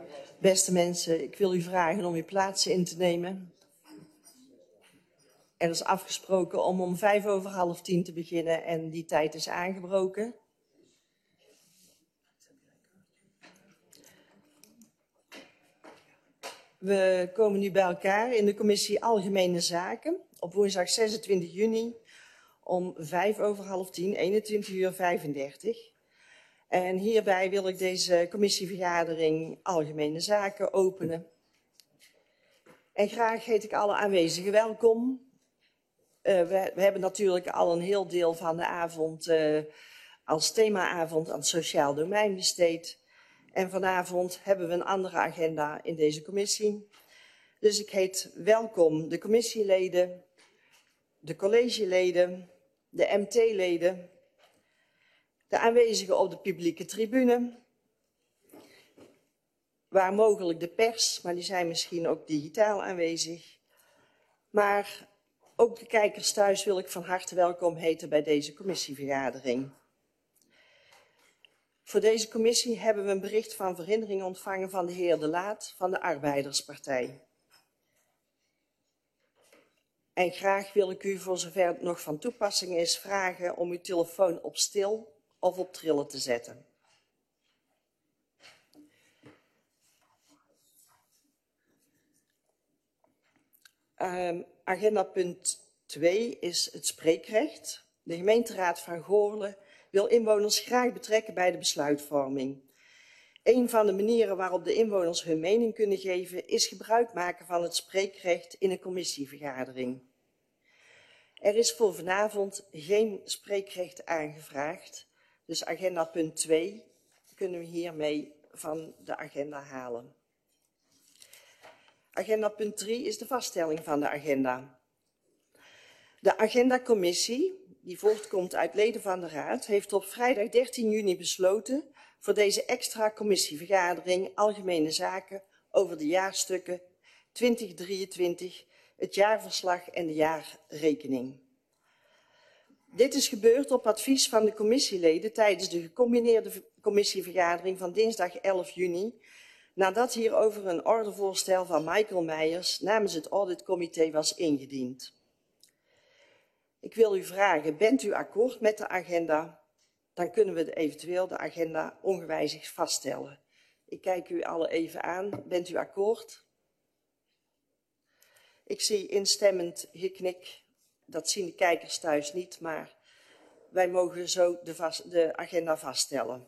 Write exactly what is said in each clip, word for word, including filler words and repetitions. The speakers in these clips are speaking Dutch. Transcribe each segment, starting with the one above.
Beste mensen, ik wil u vragen om uw plaatsen in te nemen. Er is afgesproken om om vijf over half tien te beginnen en die tijd is aangebroken. We komen nu bij elkaar in de commissie Algemene Zaken op woensdag zesentwintig juni om vijf over half tien, eenentwintig uur vijfendertig. En hierbij wil ik deze commissievergadering Algemene Zaken openen. En graag heet ik alle aanwezigen welkom. Uh, we, we hebben natuurlijk al een heel deel van de avond uh, als themaavond aan het sociaal domein besteed. En vanavond hebben we een andere agenda in deze commissie. Dus ik heet welkom de commissieleden, de collegeleden, de M T-leden, de aanwezigen op de publieke tribune, waar mogelijk de pers, maar die zijn misschien ook digitaal aanwezig. Maar ook de kijkers thuis wil ik van harte welkom heten bij deze commissievergadering. Voor deze commissie hebben we een bericht van verhindering ontvangen van de heer De Laat van de Arbeiderspartij. En graag wil ik u, voor zover het nog van toepassing is, vragen om uw telefoon op stil of op trillen te zetten. Um, agenda punt twee is het spreekrecht. De gemeenteraad van Goorle wil inwoners graag betrekken bij de besluitvorming. Een van de manieren waarop de inwoners hun mening kunnen geven is gebruik maken van het spreekrecht in een commissievergadering. Er is voor vanavond geen spreekrecht aangevraagd, dus agenda punt twee kunnen we hiermee van de agenda halen. Agenda punt drie is de vaststelling van de agenda. De agendacommissie, die voortkomt uit leden van de Raad, heeft op vrijdag dertien juni besloten voor deze extra commissievergadering Algemene Zaken over de jaarstukken twintig drieëntwintig, het jaarverslag en de jaarrekening. Dit is gebeurd op advies van de commissieleden tijdens de gecombineerde commissievergadering van dinsdag elf juni, nadat hierover een ordevoorstel van Michael Meijers namens het auditcomité was ingediend. Ik wil u vragen, bent u akkoord met de agenda? Dan kunnen we eventueel de agenda ongewijzigd vaststellen. Ik kijk u alle even aan. Bent u akkoord? Ik zie instemmend geknik. Dat zien de kijkers thuis niet, maar wij mogen zo de, vast, de agenda vaststellen.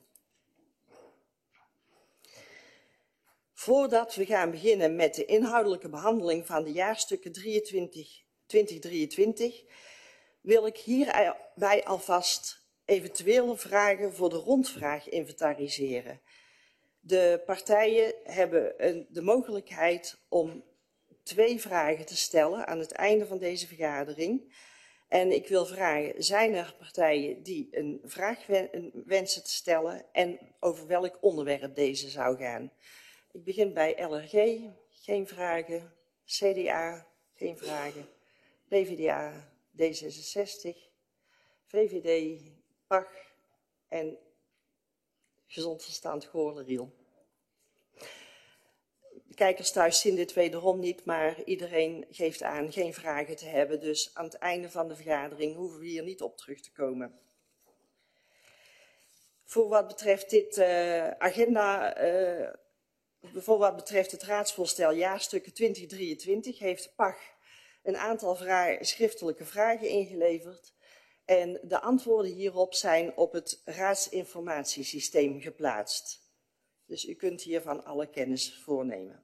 Voordat we gaan beginnen met de inhoudelijke behandeling van de jaarstukken twintig drieëntwintig, wil ik hierbij alvast eventuele vragen voor de rondvraag inventariseren. De partijen hebben de mogelijkheid om twee vragen te stellen aan het einde van deze vergadering. En ik wil vragen, zijn er partijen die een vraag wensen te stellen en over welk onderwerp deze zou gaan? Ik begin bij L R G, geen vragen. C D A, geen vragen. P V D A, D zesenzestig, V V D, P A G en Gezond Verstand Goorle-Riel. De kijkers thuis zien dit wederom niet, maar iedereen geeft aan geen vragen te hebben. Dus aan het einde van de vergadering hoeven we hier niet op terug te komen. Voor wat betreft dit uh, agenda, uh, voor wat betreft het raadsvoorstel jaarstukken twintig drieëntwintig heeft P A G een aantal vragen, schriftelijke vragen ingeleverd. En de antwoorden hierop zijn op het raadsinformatiesysteem geplaatst. Dus u kunt hiervan alle kennis voornemen.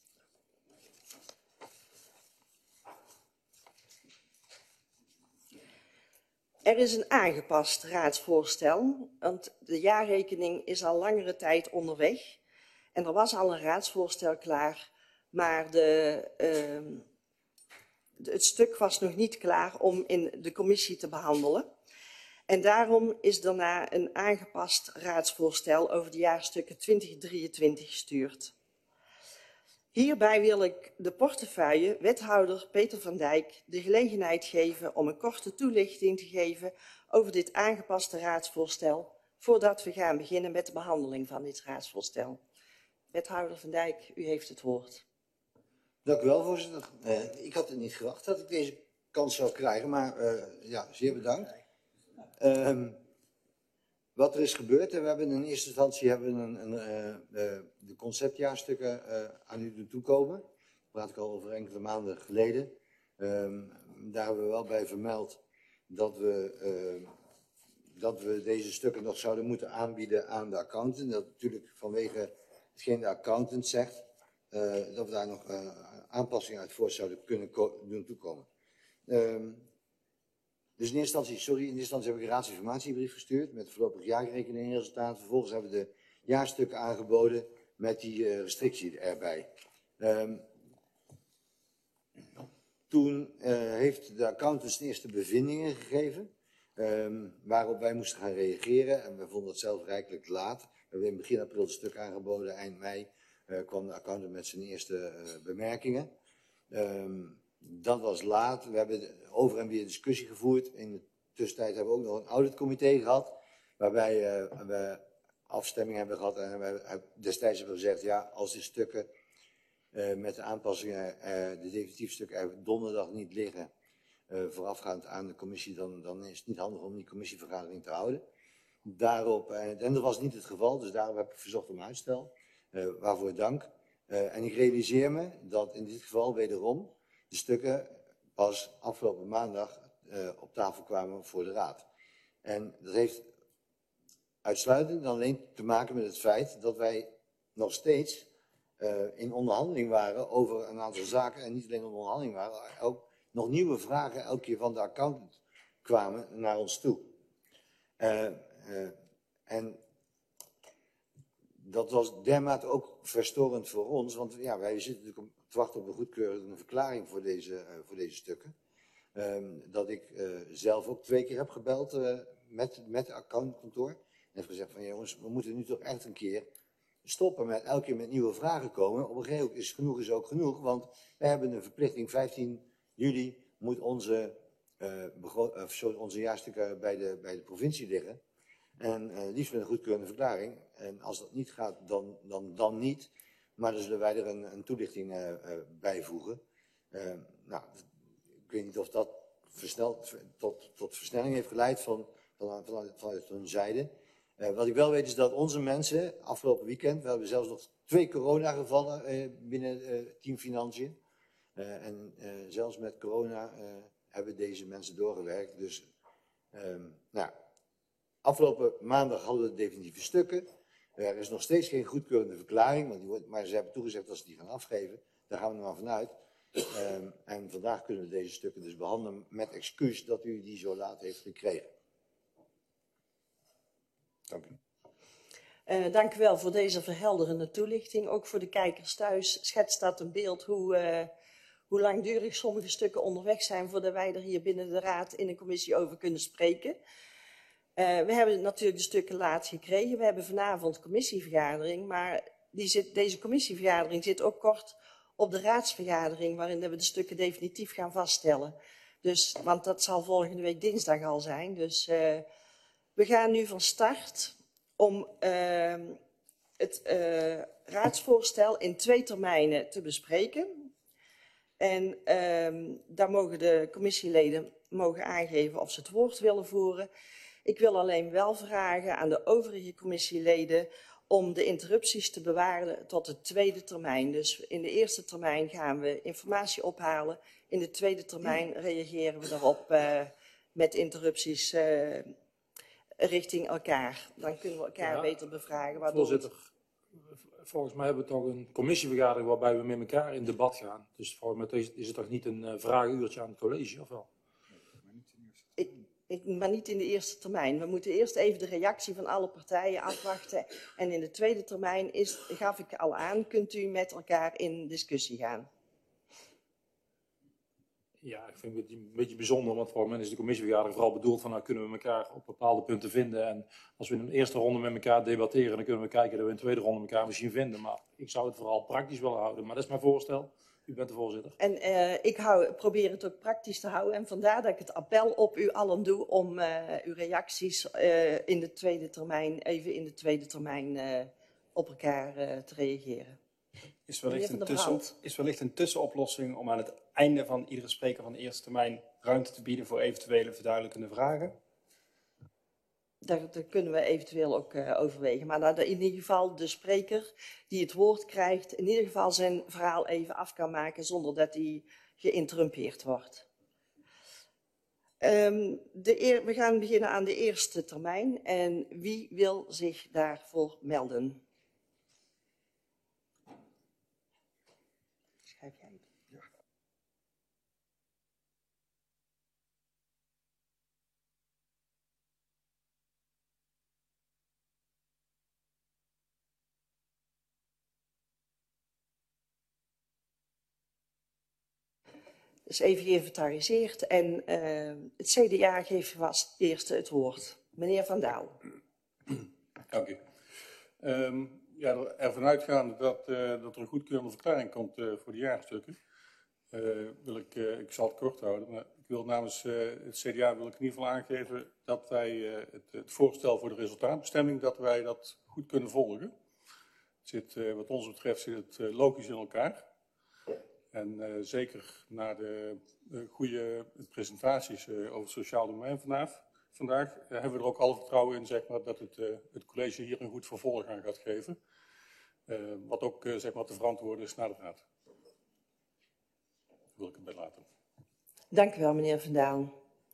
Er is een aangepast raadsvoorstel, want de jaarrekening is al langere tijd onderweg. En er was al een raadsvoorstel klaar, maar de, uh, de, het stuk was nog niet klaar om in de commissie te behandelen. En daarom is daarna een aangepast raadsvoorstel over de jaarstukken twintig drieëntwintig gestuurd. Hierbij wil ik de portefeuille wethouder Peter van Dijk de gelegenheid geven om een korte toelichting te geven over dit aangepaste raadsvoorstel, voordat we gaan beginnen met de behandeling van dit raadsvoorstel. Wethouder Van Dijk, u heeft het woord. Dank u wel, voorzitter. Uh, ik had het niet verwacht dat ik deze kans zou krijgen, maar uh, ja, zeer bedankt. Uh, wat er is gebeurd, we hebben in eerste instantie hebben we een, een, uh, uh, de conceptjaarstukken uh, aan u doen toekomen. Daar praat ik al over enkele maanden geleden. Uh, daar hebben we wel bij vermeld dat we, uh, dat we deze stukken nog zouden moeten aanbieden aan de accountant. Dat natuurlijk vanwege hetgeen de accountant zegt, uh, dat we daar nog uh, aanpassingen uit voor zouden kunnen doen toekomen. Uh, dus in eerste instantie, sorry, in eerste instantie heb ik een raadsinformatiebrief gestuurd met voorlopig jaarrekeningresultaat. Vervolgens hebben we de jaarstukken aangeboden met die uh, restrictie erbij. Uh, toen uh, heeft de accountant de eerste bevindingen gegeven, um, waarop wij moesten gaan reageren. En we vonden het zelf rijkelijk laat. We hebben in begin april het stuk aangeboden, eind mei uh, kwam de accountant met zijn eerste uh, bemerkingen. Um, dat was laat. We hebben over en weer discussie gevoerd. In de tussentijd hebben we ook nog een auditcomité gehad, waarbij uh, we afstemming hebben gehad. En we destijds hebben we gezegd, ja, als die stukken uh, met de aanpassingen, uh, de definitieve stukken er donderdag niet liggen, uh, voorafgaand aan de commissie, dan, dan is het niet handig om die commissievergadering te houden. Daarop, uh, en dat was niet het geval, dus daarom heb ik verzocht om uitstel. Uh, waarvoor dank. Uh, en ik realiseer me dat in dit geval wederom de stukken pas afgelopen maandag uh, op tafel kwamen voor de raad. En dat heeft uitsluitend alleen te maken met het feit dat wij nog steeds uh, in onderhandeling waren over een aantal zaken. En niet alleen in onderhandeling waren, ook nog nieuwe vragen elke keer van de accountant kwamen naar ons toe. Uh, uh, en dat was dermate ook verstorend voor ons, want ja, wij zitten natuurlijk te wachten op een goedkeurende verklaring voor deze, uh, voor deze stukken. Um, dat ik uh, zelf ook twee keer heb gebeld uh, met, met het accountantkantoor. En heb gezegd van jongens, we moeten nu toch echt een keer stoppen met elke keer met nieuwe vragen komen. Op een gegeven moment is genoeg is ook genoeg, want we hebben een verplichting. vijftien juli moet onze, uh, uh, sorry, onze jaarstukken bij de, bij de provincie liggen. En uh, liefst met een goedkeurende verklaring. En als dat niet gaat, dan, dan, dan niet. Maar dan zullen wij er een, een toelichting uh, uh, bijvoegen. Uh, nou, ik weet niet of dat versneld, tot, tot versnelling heeft geleid van, van, van, vanuit hun zijde. Uh, wat ik wel weet is dat onze mensen afgelopen weekend, we hebben zelfs nog twee coronagevallen uh, binnen uh, Team Financiën. Uh, en uh, zelfs met corona uh, hebben deze mensen doorgewerkt. Dus, um, nou, afgelopen maandag hadden we de definitieve stukken. Er is nog steeds geen goedkeurende verklaring, want die wordt, maar ze hebben toegezegd dat ze die gaan afgeven. Daar gaan we er maar vanuit. Um, en vandaag kunnen we deze stukken dus behandelen met excuus dat u die zo laat heeft gekregen. Dank u. Uh, dank u wel voor deze verhelderende toelichting. Ook voor de kijkers thuis schetst dat een beeld hoe, uh, hoe langdurig sommige stukken onderweg zijn voordat wij er hier binnen de raad in de commissie over kunnen spreken. Uh, we hebben natuurlijk de stukken laat gekregen. We hebben vanavond commissievergadering, maar die zit, deze commissievergadering zit ook kort op de raadsvergadering, waarin we de stukken definitief gaan vaststellen. Dus, want dat zal volgende week dinsdag al zijn. Dus uh, we gaan nu van start om uh, het uh, raadsvoorstel in twee termijnen te bespreken. En uh, daar mogen de commissieleden mogen aangeven of ze het woord willen voeren. Ik wil alleen wel vragen aan de overige commissieleden om de interrupties te bewaren tot de tweede termijn. Dus in de eerste termijn gaan we informatie ophalen. In de tweede termijn reageren we daarop uh, met interrupties uh, richting elkaar. Dan kunnen we elkaar ja, beter bevragen. Voorzitter, het... volgens mij hebben we toch een commissievergadering waarbij we met elkaar in debat gaan. Dus volgens mij is het toch niet een uh, vragenuurtje aan het college, of wel? Ik, ik, maar niet in de eerste termijn. We moeten eerst even de reactie van alle partijen afwachten. En in de tweede termijn is, gaf ik al aan, kunt u met elkaar in discussie gaan. Ja, ik vind het een beetje bijzonder, want voor mij is de commissievergadering vooral bedoeld van, nou kunnen we elkaar op bepaalde punten vinden. En als we in een eerste ronde met elkaar debatteren, dan kunnen we kijken dat we in de tweede ronde elkaar misschien vinden. Maar ik zou het vooral praktisch willen houden. Maar dat is mijn voorstel. U bent de voorzitter. En uh, ik hou, probeer het ook praktisch te houden. En vandaar dat ik het appel op u allen doe om uh, uw reacties uh, in de tweede termijn, even in de tweede termijn uh, op elkaar uh, te reageren. Is wellicht, een tussen, is wellicht een tussenoplossing om aan het einde van iedere spreker van de eerste termijn ruimte te bieden voor eventuele verduidelijkende vragen? Daar, daar kunnen we eventueel ook uh, overwegen. Maar dat in ieder geval de spreker die het woord krijgt, in ieder geval zijn verhaal even af kan maken zonder dat hij geïnterrumpeerd wordt. Um, de eer, we gaan beginnen aan de eerste termijn. En wie wil zich daarvoor melden? Schrijf jij het? Ja. Dus even geïnventariseerd en uh, het C D A geeft vast eerst het woord. Meneer Van Daal. Dank u. Um, ja, ervan uitgaande dat, uh, dat er een goedkeurende verklaring komt uh, voor de jaarstukken, uh, wil ik, uh, ik zal het kort houden, maar ik wil namens uh, het C D A wil ik in ieder geval aangeven dat wij uh, het, het voorstel voor de resultaatbestemming, dat wij dat goed kunnen volgen. Het zit, uh, wat ons betreft zit het uh, logisch in elkaar. En uh, zeker na de uh, goede presentaties uh, over het sociaal domein vandaag, vandaag uh, hebben we er ook alle vertrouwen in zeg maar, dat het, uh, het college hier een goed vervolg aan gaat geven. Uh, wat ook uh, zeg maar, te verantwoorden is naar de raad. Daar wil ik het bij laten. Dank u wel, meneer Van Daal.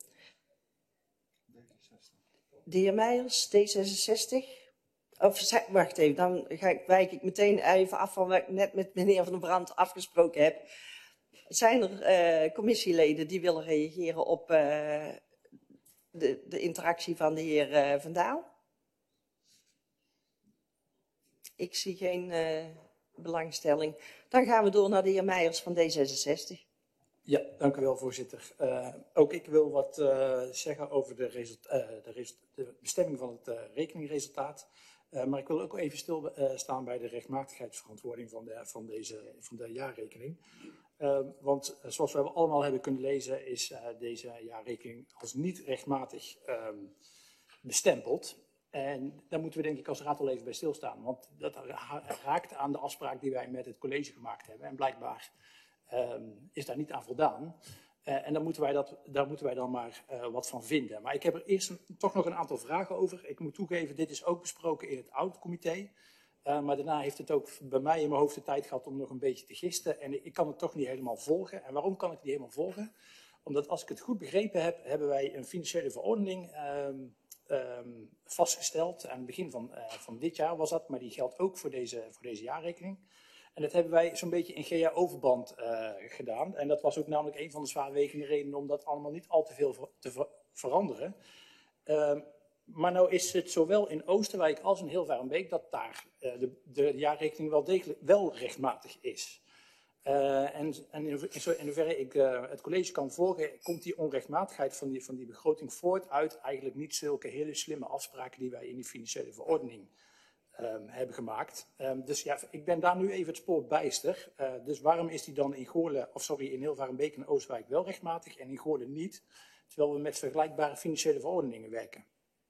De heer Meijers, D zesenzestig. Of, wacht even, dan ga ik, wijk ik meteen even af van wat ik net met meneer Van der Brand afgesproken heb. Zijn er uh, commissieleden die willen reageren op uh, de, de interactie van de heer uh, Van Daal? Ik zie geen uh, belangstelling. Dan gaan we door naar de heer Meijers van D zesenzestig. Ja, dank u wel, voorzitter. Uh, ook ik wil wat uh, zeggen over de, result, uh, de, result, de bestemming van het uh, rekeningresultaat. Uh, maar ik wil ook even stilstaan uh, bij de rechtmatigheidsverantwoording van de, van deze, van de jaarrekening. Uh, want uh, zoals we allemaal hebben kunnen lezen is uh, deze jaarrekening als niet rechtmatig um, bestempeld. En daar moeten we denk ik als raad wel even bij stilstaan. Want dat raakt aan de afspraak die wij met het college gemaakt hebben. En blijkbaar um, is daar niet aan voldaan. Uh, en daar moeten wij, dat, daar moeten wij dan maar uh, wat van vinden. Maar ik heb er eerst een, toch nog een aantal vragen over. Ik moet toegeven, dit is ook besproken in het auditcomité. Uh, maar daarna heeft het ook bij mij in mijn hoofd de tijd gehad om nog een beetje te gisten. En ik kan het toch niet helemaal volgen. En waarom kan ik het niet helemaal volgen? Omdat als ik het goed begrepen heb, hebben wij een financiële verordening um, um, vastgesteld. Aan het begin van, uh, van dit jaar was dat, maar die geldt ook voor deze, voor deze jaarrekening. En dat hebben wij zo'n beetje in G A-overband uh, gedaan. En dat was ook namelijk een van de zwaarwegende redenen om dat allemaal niet al te veel ver te ver veranderen. Uh, maar nou is het zowel in Oosterwijk als in Hilvarenbeek dat daar uh, de, de jaarrekening wel degelijk wel rechtmatig is. Uh, en, en in, in, in hoeverre ik uh, het college kan volgen, komt die onrechtmatigheid van die, van die begroting voort uit eigenlijk niet zulke hele slimme afspraken die wij in die financiële verordening Um, hebben gemaakt. Um, dus ja, ik ben daar nu even het spoor bijster. Uh, dus waarom is die dan in Goorlen, of sorry, in Hilvarenbeek en Oosterwijk wel rechtmatig en in Goorlen niet, terwijl we met vergelijkbare financiële verordeningen werken?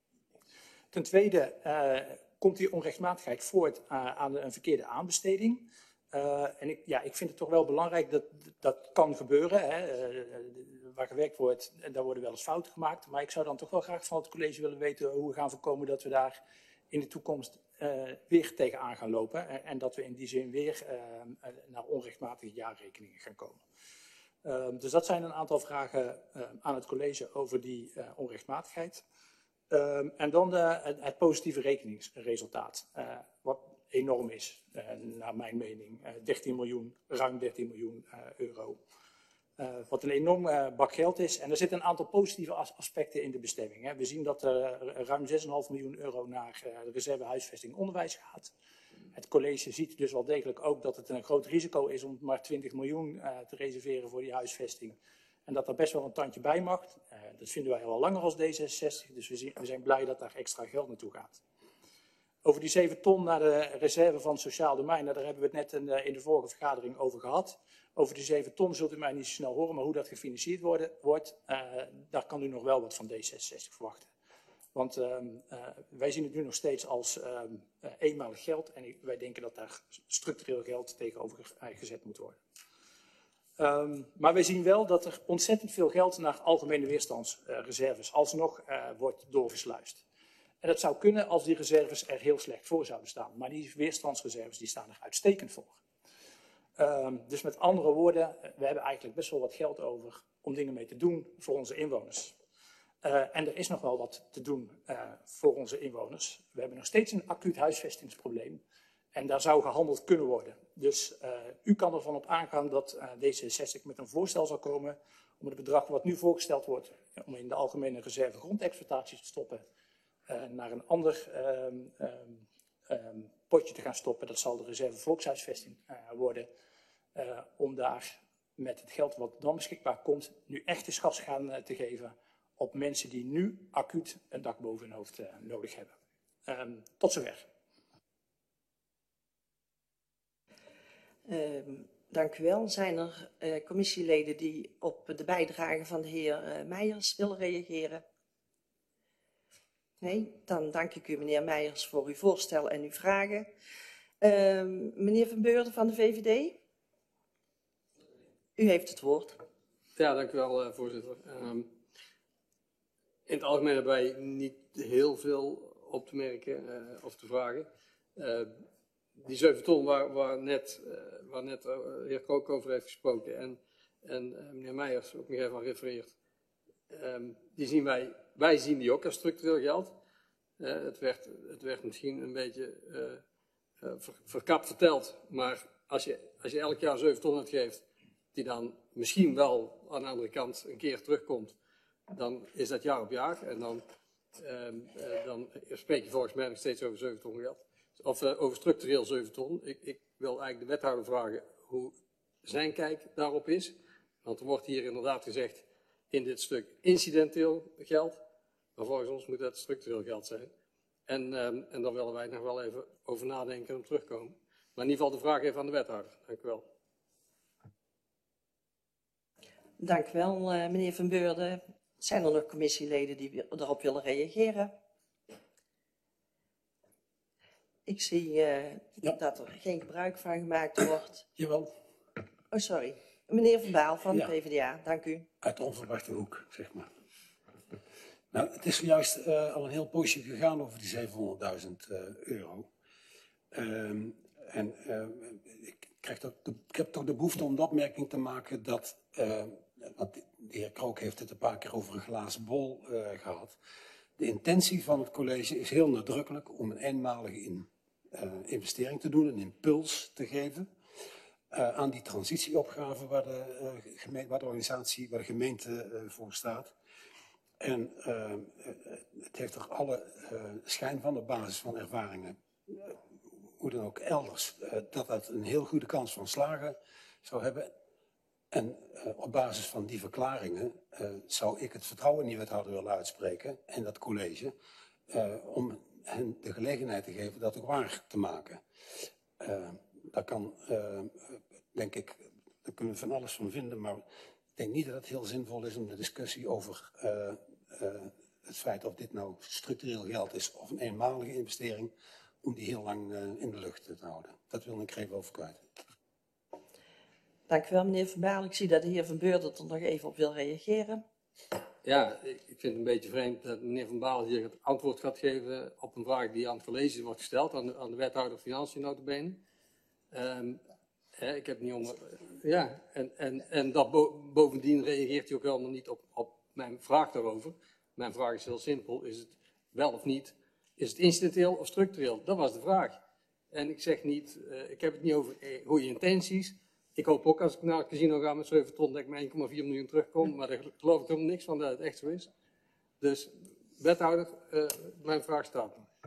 Ten tweede uh, komt die onrechtmatigheid voort uh, aan de, een verkeerde aanbesteding. Uh, en ik, ja, ik vind het toch wel belangrijk dat dat kan gebeuren. Hè. Uh, waar gewerkt wordt, daar worden wel eens fouten gemaakt. Maar ik zou dan toch wel graag van het college willen weten hoe we gaan voorkomen dat we daar in de toekomst uh, weer tegenaan gaan lopen. En, en dat we in die zin weer uh, naar onrechtmatige jaarrekeningen gaan komen. Uh, dus dat zijn een aantal vragen uh, aan het college over die uh, onrechtmatigheid. Uh, en dan de, het, het positieve rekeningsresultaat. Uh, wat enorm is, uh, naar mijn mening. Uh, dertien miljoen, ruim dertien miljoen uh, euro. Uh, wat een enorm uh, bak geld is. En er zitten een aantal positieve as aspecten in de bestemming. Hè. We zien dat er uh, ruim zes komma vijf miljoen euro naar uh, de reserve huisvesting onderwijs gaat. Het college ziet dus wel degelijk ook dat het een groot risico is om maar twintig miljoen uh, te reserveren voor die huisvesting. En dat er best wel een tandje bij mag. Uh, dat vinden wij al langer als D zesenzestig. Dus we, zien, we zijn blij dat daar extra geld naartoe gaat. Over die zeven ton naar de reserve van het sociaal domein, daar hebben we het net in de, in de vorige vergadering over gehad. Over die zeven ton zult u mij niet zo snel horen, maar hoe dat gefinancierd worden, wordt, uh, daar kan u nog wel wat van D zesenzestig verwachten. Want uh, uh, wij zien het nu nog steeds als uh, uh, eenmalig geld en ik, wij denken dat daar structureel geld tegenover gezet moet worden. Um, maar wij zien wel dat er ontzettend veel geld naar algemene weerstandsreserves alsnog uh, wordt doorgesluist. En dat zou kunnen als die reserves er heel slecht voor zouden staan. Maar die weerstandsreserves die staan er uitstekend voor. Um, dus met andere woorden, we hebben eigenlijk best wel wat geld over om dingen mee te doen voor onze inwoners. Uh, en er is nog wel wat te doen uh, voor onze inwoners. We hebben nog steeds een acuut huisvestingsprobleem. En daar zou gehandeld kunnen worden. Dus uh, u kan ervan op aangaan dat uh, D zesenzestig met een voorstel zal komen om het bedrag wat nu voorgesteld wordt om in de algemene reserve grondexploitatie te stoppen, uh, naar een ander um, um, um, potje te gaan stoppen. Dat zal de reserve volkshuisvesting uh, worden. Uh, om daar met het geld wat dan beschikbaar komt, nu echt eens gas gaan uh, te geven op mensen die nu acuut een dak boven hun hoofd uh, nodig hebben. Um, tot zover. Uh, dank u wel. Zijn er uh, commissieleden die op de bijdrage van de heer uh, Meijers willen reageren? Nee? Dan dank ik u, meneer Meijers, voor uw voorstel en uw vragen. Uh, meneer Van Beurden van de V V D? U heeft het woord. Ja, dank u wel, uh, voorzitter. Um, in het algemeen hebben wij niet heel veel op te merken uh, of te vragen. Uh, die zeven ton waar, waar net, uh, waar net uh, de heer Krook over heeft gesproken en, en uh, meneer Meijers ook nog even aan refereert, um, die zien wij, wij zien die ook als structureel geld. Uh, het, werd, het werd misschien een beetje uh, uh, ver, verkapt verteld, maar als je, als je elk jaar zeven ton uitgeeft, die dan misschien wel aan de andere kant een keer terugkomt, dan is dat jaar op jaar. En dan, uh, uh, dan spreek je volgens mij nog steeds over zeven ton geld. Of uh, over structureel zeven ton. Ik, ik wil eigenlijk de wethouder vragen hoe zijn kijk daarop is. Want er wordt hier inderdaad gezegd in dit stuk incidenteel geld. Maar volgens ons moet dat structureel geld zijn. En, uh, en daar willen wij nog wel even over nadenken en op terugkomen. Maar in ieder geval de vraag even aan de wethouder. Dank u wel. Dank u wel, uh, meneer Van Beurden. Zijn er nog commissieleden die erop willen reageren? Ik zie uh, ja. dat er geen gebruik van gemaakt wordt. Jawel. Oh, sorry. Meneer Van Baal van ja. de P v d A, dank u. Uit de onverwachte hoek, zeg maar. Nou, het is zojuist uh, al een heel poosje gegaan over die zevenhonderdduizend uh, euro. Um, en uh, ik, krijg toch de, ik heb toch de behoefte om de opmerking te maken dat... Uh, want de heer Krook heeft het een paar keer over een glazen bol uh, gehad. De intentie van het college is heel nadrukkelijk om een eenmalige in, uh, investering te doen, een impuls te geven uh, aan die transitieopgave waar de, uh, geme- waar de organisatie, waar de gemeente uh, voor staat. En uh, het heeft er alle uh, schijn van op basis van ervaringen, uh, hoe dan ook elders, uh, dat dat een heel goede kans van slagen zou hebben. En uh, op basis van die verklaringen uh, zou ik het vertrouwen in die wethouder willen uitspreken en dat college, uh, om hen de gelegenheid te geven dat ook waar te maken. Uh, daar kan, uh, denk ik, daar kunnen we van alles van vinden, maar ik denk niet dat het heel zinvol is om de discussie over uh, uh, het feit of dit nou structureel geld is of een eenmalige investering, om die heel lang uh, in de lucht te houden. Dat wil ik er even over kwijt. Dank u wel, meneer Van Baal. Ik zie dat de heer Van Beurden er nog even op wil reageren. Ja, ik vind het een beetje vreemd dat meneer Van Baal hier het antwoord gaat geven op een vraag die aan het college wordt gesteld, aan de, aan de wethouder Financiën nota bene. Um, hè, ik heb niet onder... Ja, en, en, en dat bo bovendien reageert hij ook helemaal niet op, op mijn vraag daarover. Mijn vraag is heel simpel, is het wel of niet, is het incidenteel of structureel? Dat was de vraag. En ik zeg niet, uh, ik heb het niet over eh, goede intenties. Ik hoop ook als ik naar het casino ga met zeven ton dat ik met één komma vier miljoen terugkom, maar daar geloof ik helemaal niks van dat het echt zo is. Dus wethouder, uh, mijn vraag staat nog.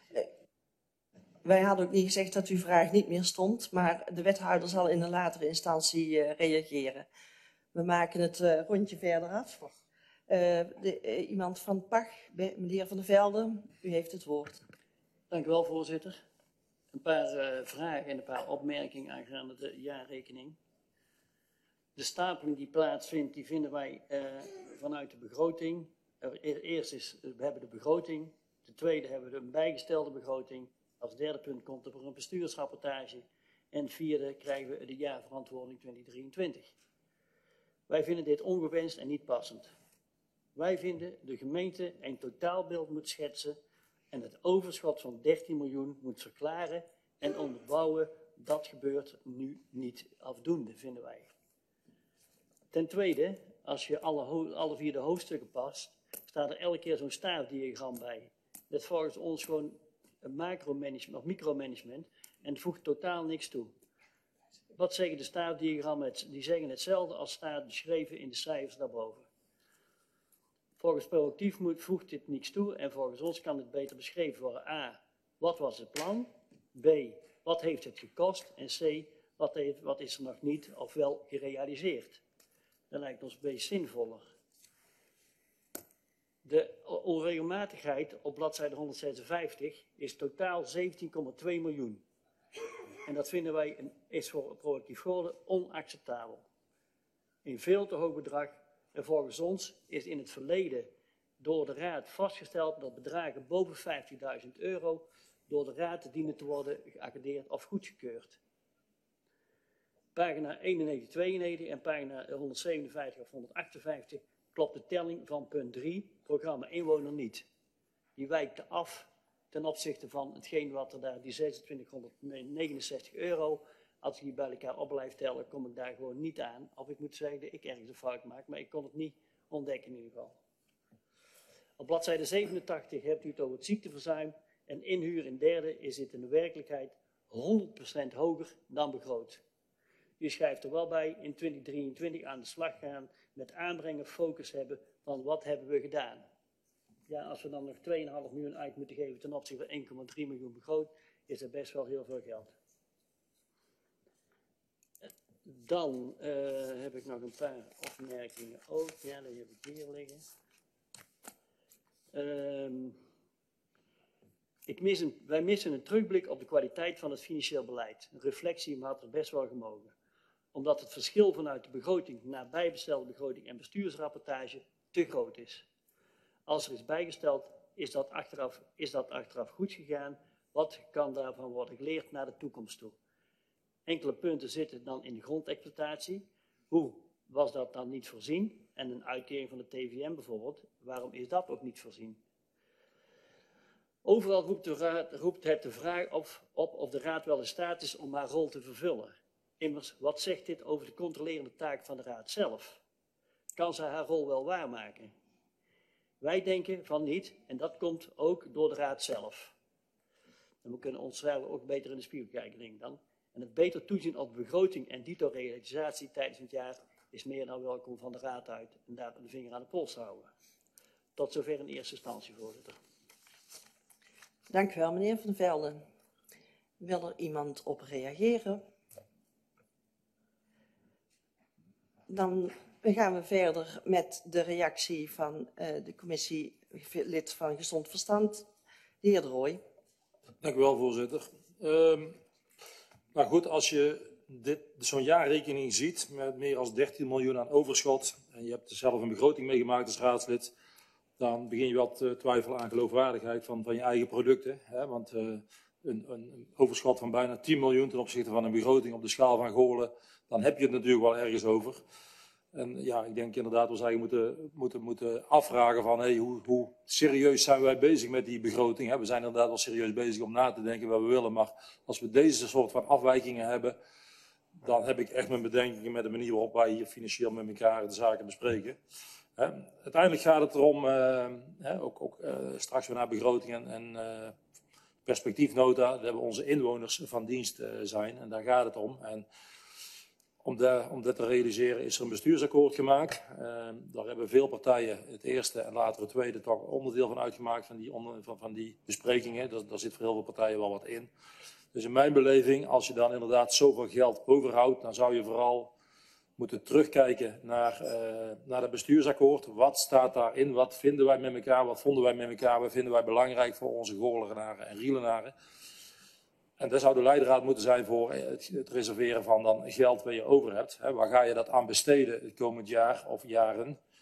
Wij hadden ook niet gezegd dat uw vraag niet meer stond, maar de wethouder zal in een latere instantie uh, reageren. We maken het uh, rondje verder af. Uh, de, uh, iemand van P A G, meneer Van der Velde, u heeft het woord. Dank u wel, voorzitter. Een paar uh, vragen en een paar opmerkingen aangaande de jaarrekening. De stapeling die plaatsvindt, die vinden wij uh, vanuit de begroting Eerst is, we hebben de begroting. Ten tweede hebben we een bijgestelde begroting. Als derde punt komt er een bestuursrapportage. En vierde krijgen we de jaarverantwoording twintig drieëntwintig. Wij vinden dit ongewenst en niet passend. Wij vinden de gemeente een totaalbeeld moet schetsen en het overschot van dertien miljoen moet verklaren en onderbouwen. Dat gebeurt nu niet afdoende, vinden wij. Ten tweede, als je alle, alle vier de hoofdstukken past, staat er elke keer zo'n staafdiagram bij. Dat is volgens ons gewoon een macromanagement of micromanagement en het voegt totaal niks toe. Wat zeggen de staafdiagrammen? Die zeggen hetzelfde als staat beschreven in de cijfers daarboven. Volgens Proactief voegt dit niks toe en volgens ons kan het beter beschreven worden. A. Wat was het plan? B. Wat heeft het gekost? En C. Wat, heeft, wat is er nog niet of wel gerealiseerd? Dat lijkt ons B zinvoller. De onregelmatigheid op bladzijde honderdzesenvijftig is totaal zeventien komma twee miljoen. En dat vinden wij een, is voor Proactief Goorlen onacceptabel. Een veel te hoog bedrag. En volgens ons is in het verleden door de Raad vastgesteld dat bedragen boven vijftigduizend euro door de Raad dienen te worden geaccordeerd of goedgekeurd. Pagina eenennegentig, tweeënnegentig en pagina honderdzevenenvijftig of honderdachtenvijftig klopt de telling van punt drie, programma inwoner niet. Die wijkt af ten opzichte van hetgeen wat er daar, die zesentwintighonderdnegenenzestig euro, als ik die bij elkaar op blijf tellen, kom ik daar gewoon niet aan. Of ik moet zeggen dat ik ergens een fout maak, maar ik kon het niet ontdekken in ieder geval. Op bladzijde zevenentachtig hebt u het over het ziekteverzuim en inhuur in derde is dit in de werkelijkheid honderd procent hoger dan begroot. U schrijft er wel bij in twintig drieëntwintig aan de slag gaan met aanbrengen, focus hebben van wat hebben we gedaan. Ja, als we dan nog twee komma vijf miljoen uit moeten geven ten opzichte van één komma drie miljoen begroot, is dat best wel heel veel geld. Dan uh, heb ik nog een paar opmerkingen ook. Ja, die heb ik hier liggen. Uh, ik mis een, wij missen een terugblik op de kwaliteit van het financieel beleid. Een reflectie had er best wel gemogen. Omdat het verschil vanuit de begroting naar bijbestelde begroting en bestuursrapportage te groot is. Als er is bijgesteld, is dat achteraf, is dat achteraf goed gegaan. Wat kan daarvan worden geleerd naar de toekomst toe? Enkele punten zitten dan in de grondexploitatie. Hoe was dat dan niet voorzien? En een uitkering van de T V M bijvoorbeeld, waarom is dat ook niet voorzien? Overal roept, de raad, roept het de vraag op, op of de Raad wel in staat is om haar rol te vervullen. Immers, wat zegt dit over de controlerende taak van de Raad zelf? Kan zij haar rol wel waarmaken? Wij denken van niet, en dat komt ook door de Raad zelf. En we kunnen onszelf ook beter in de spiegel kijken, denk ik dan. En het beter toezien op de begroting en dito realisatie tijdens het jaar is meer dan welkom van de Raad uit en daar de vinger aan de pols te houden. Tot zover in eerste instantie, voorzitter. Dank u wel, meneer Van der Velde. Wil er iemand op reageren? Dan gaan we verder met de reactie van uh, de commissielid van Gezond Verstand, de heer De Rooij. Dank u wel, voorzitter. Um, nou goed, als je zo'n jaarrekening ziet met meer dan dertien miljoen aan overschot en je hebt er zelf een begroting meegemaakt als raadslid, dan begin je wel te twijfelen aan geloofwaardigheid van, van je eigen producten. Hè? Want uh, een, een, een overschot van bijna tien miljoen ten opzichte van een begroting op de schaal van Goorlen, dan heb je het natuurlijk wel ergens over. En ja, ik denk inderdaad dat we eigenlijk moeten, moeten, moeten afvragen van hey, hoe, hoe serieus zijn wij bezig met die begroting. Hè? We zijn inderdaad wel serieus bezig om na te denken wat we willen, maar als we deze soort van afwijkingen hebben, dan heb ik echt mijn bedenkingen met de manier waarop wij hier financieel met elkaar de zaken bespreken. Hè? Uiteindelijk gaat het erom, uh, hè, ook, ook uh, straks weer naar begroting en, en uh, perspectiefnota, dat hebben onze inwoners van dienst uh, zijn en daar gaat het om. En Om, de, om dat te realiseren is er een bestuursakkoord gemaakt. Uh, daar hebben veel partijen het eerste en later het tweede toch onderdeel van uitgemaakt van die, onder, van, van die besprekingen. Daar, daar zit voor heel veel partijen wel wat in. Dus in mijn beleving, als je dan inderdaad zoveel geld overhoudt, dan zou je vooral moeten terugkijken naar, uh, naar het bestuursakkoord. Wat staat daarin? Wat vinden wij met elkaar? Wat vonden wij met elkaar? Wat vinden wij belangrijk voor onze Goorlenaren en Rielenaren? En dat zou de leidraad moeten zijn voor het, het reserveren van dan geld waar je over hebt. Hè, waar ga je dat aan besteden het komend jaar of jaren?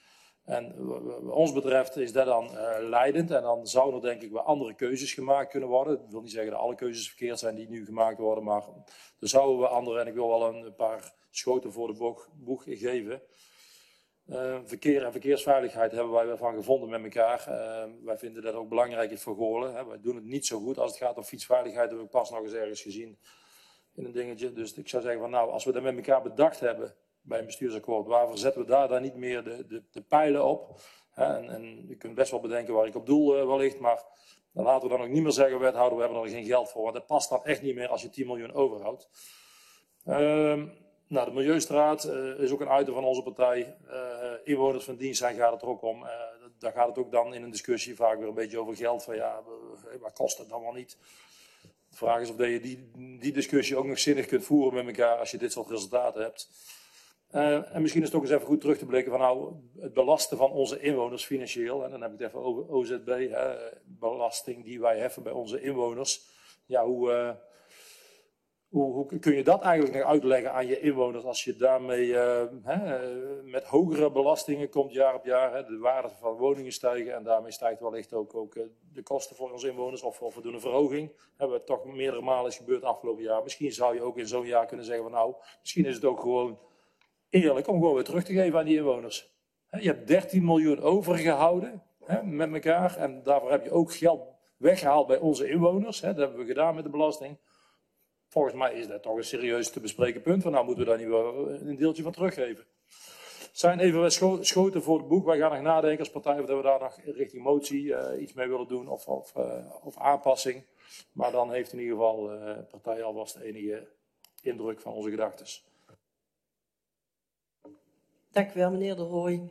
En wat ons betreft is dat dan uh, leidend en dan zouden er denk ik wel andere keuzes gemaakt kunnen worden. Ik wil niet zeggen dat alle keuzes verkeerd zijn die nu gemaakt worden, maar er zouden we andere, en ik wil wel een paar schoten voor de boeg, boeg geven. Uh, verkeer en verkeersveiligheid hebben wij wel van gevonden met elkaar. Uh, wij vinden dat ook belangrijk is voor Goorlen. Hè. Wij doen het niet zo goed als het gaat om fietsveiligheid, dat heb ik pas nog eens ergens gezien in een dingetje. Dus ik zou zeggen van nou, als we dat met elkaar bedacht hebben bij een bestuursakkoord, waarvoor zetten we daar dan niet meer de, de, de pijlen op? Hè. En, en je kunt best wel bedenken waar ik op doel uh, wellicht, maar dan laten we dan ook niet meer zeggen, wethouder, we hebben er geen geld voor. Want dat past dan echt niet meer als je tien miljoen overhoudt. Uh, Nou, de Milieustraat uh, is ook een item van onze partij. Uh, inwoners van dienst zijn, gaat het er ook om. Uh, daar gaat het ook dan in een discussie vaak weer een beetje over geld. Van ja, uh, wat kost het dan wel niet? De vraag is of je die, die discussie ook nog zinnig kunt voeren met elkaar als je dit soort resultaten hebt. Uh, en misschien is het ook eens even goed terug te blikken van nou, het belasten van onze inwoners financieel. En dan heb ik het even over O Z B, hè, belasting die wij heffen bij onze inwoners. Ja, hoe... Uh, Hoe, hoe kun je dat eigenlijk nog uitleggen aan je inwoners als je daarmee uh, hè, met hogere belastingen komt jaar op jaar. Hè, de waarde van woningen stijgen en daarmee stijgt wellicht ook, ook uh, de kosten voor onze inwoners. Of, of we doen een verhoging. Hebben we toch meerdere malen is gebeurd afgelopen jaar. Misschien zou je ook in zo'n jaar kunnen zeggen van nou, misschien is het ook gewoon eerlijk om gewoon weer terug te geven aan die inwoners. Hè, je hebt dertien miljoen overgehouden hè, met elkaar en daarvoor heb je ook geld weggehaald bij onze inwoners. Hè, dat hebben we gedaan met de belasting. Volgens mij is dat toch een serieus te bespreken punt. Van nou moeten we daar niet wel een deeltje van teruggeven. Zijn even wat scho schoten voor het boek. Wij gaan nog nadenken als partij of dat we daar nog richting motie uh, iets mee willen doen of, of, uh, of aanpassing. Maar dan heeft in ieder geval uh, de partij alvast enige indruk van onze gedachten. Dank u wel, meneer De Rooij.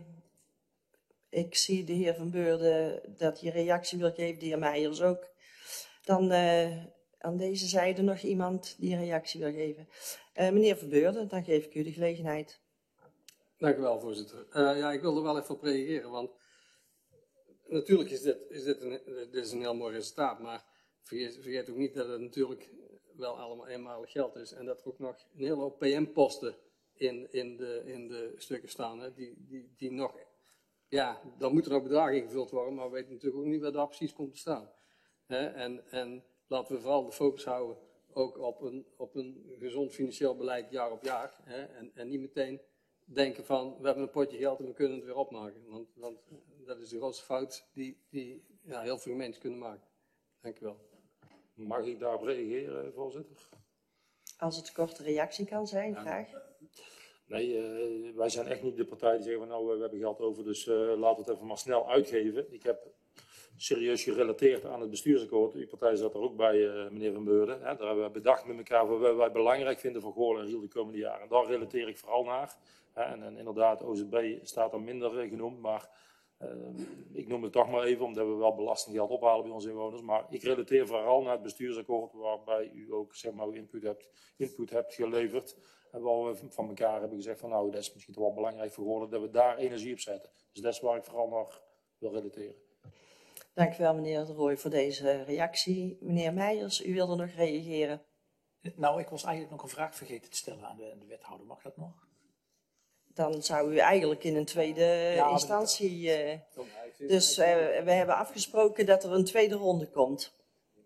Ik zie de heer Van Beurden dat hij reactie wil geven, de heer Meijers ook. Dan... Uh, aan deze zijde nog iemand die een reactie wil geven. Uh, meneer Van Beurden, dan geef ik u de gelegenheid. Dank u wel, voorzitter. Uh, ja, ik wil er wel even op reageren, want natuurlijk is dit, is dit, een, dit is een heel mooi resultaat, maar vergeet, vergeet ook niet dat het natuurlijk wel allemaal eenmalig geld is en dat er ook nog een hele hoop P M-posten in, in, de, in de stukken staan, hè, die, die, die nog, ja, dan moeten er nog bedragen ingevuld worden, maar we weten natuurlijk ook niet wat daar precies komt te staan. Hè, en, en laten we vooral de focus houden ook op een, op een gezond financieel beleid jaar op jaar. Hè? En, en niet meteen denken van, we hebben een potje geld en we kunnen het weer opmaken. Want, want dat is de grootste fout die, die ja, heel veel mensen kunnen maken. Dank u wel. Mag ik daarop reageren, voorzitter? Als het een korte reactie kan zijn, ja, graag. Nee, uh, wij zijn echt niet de partij die zeggen van nou, we hebben geld over, dus uh, laten we het even maar snel uitgeven. Ik heb serieus gerelateerd aan het bestuursakkoord. Uw partij zat er ook bij, uh, meneer Van Beurden. Hè. Daar hebben we bedacht met elkaar wat wij belangrijk vinden voor Goorlen en Riel de komende jaren. En daar relateer ik vooral naar. Hè. En, en inderdaad, O Z B staat er minder uh, genoemd, maar uh, ik noem het toch maar even, omdat we wel belastinggeld ophalen bij onze inwoners. Maar ik relateer vooral naar het bestuursakkoord, waarbij u ook zeg maar, input, hebt, input hebt geleverd. En waar we van elkaar hebben gezegd van nou, dat is misschien toch wel belangrijk voor Goorlen, dat we daar energie op zetten. Dus dat is waar ik vooral naar wil relateren. Dank u wel, meneer De Rooij, voor deze reactie. Meneer Meijers, u wilde nog reageren. Nou, ik was eigenlijk nog een vraag vergeten te stellen aan de, aan de wethouder. Mag dat nog? Dan zou u eigenlijk in een tweede ja, instantie... Uh, dus uh, we hebben afgesproken dat er een tweede ronde komt.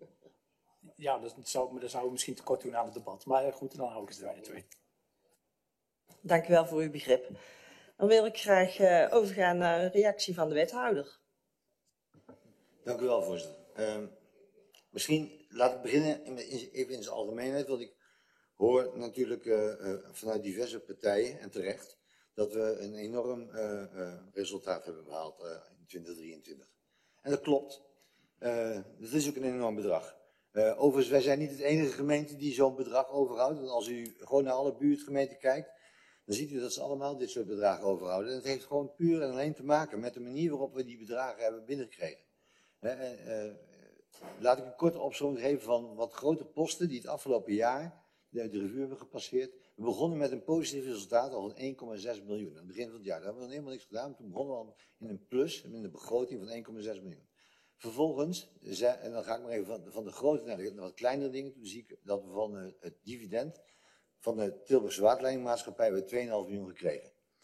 Ja, dat zou, dat zou we misschien tekort doen aan het debat. Maar goed, dan hou ik het bij de twee. Dank u wel voor uw begrip. Dan wil ik graag uh, overgaan naar een reactie van de wethouder. Dank u wel, voorzitter. Uh, misschien laat ik beginnen in, in, even in zijn algemeenheid, want ik hoor natuurlijk uh, uh, vanuit diverse partijen, en terecht, dat we een enorm uh, uh, resultaat hebben behaald uh, in twintig drieëntwintig. En dat klopt. Uh, dat is ook een enorm bedrag. Uh, overigens, wij zijn niet het enige gemeente die zo'n bedrag overhoudt. Want als u gewoon naar alle buurtgemeenten kijkt, dan ziet u dat ze allemaal dit soort bedragen overhouden. En dat heeft gewoon puur en alleen te maken met de manier waarop we die bedragen hebben binnengekregen. Uh, uh, laat ik een korte opzomming geven van wat grote posten die het afgelopen jaar de, de revue hebben gepasseerd. We begonnen met een positief resultaat al van één komma zes miljoen. Aan het begin van het jaar. Daar hebben we nog helemaal niks gedaan. Toen begonnen we al in een plus, in een begroting van één komma zes miljoen. Vervolgens, en dan ga ik maar even van, van de grote naar de wat kleinere dingen. Toen zie ik dat we van uh, het dividend van de Tilburgse Waterleidingmaatschappij twee komma vijf miljoen gekregen.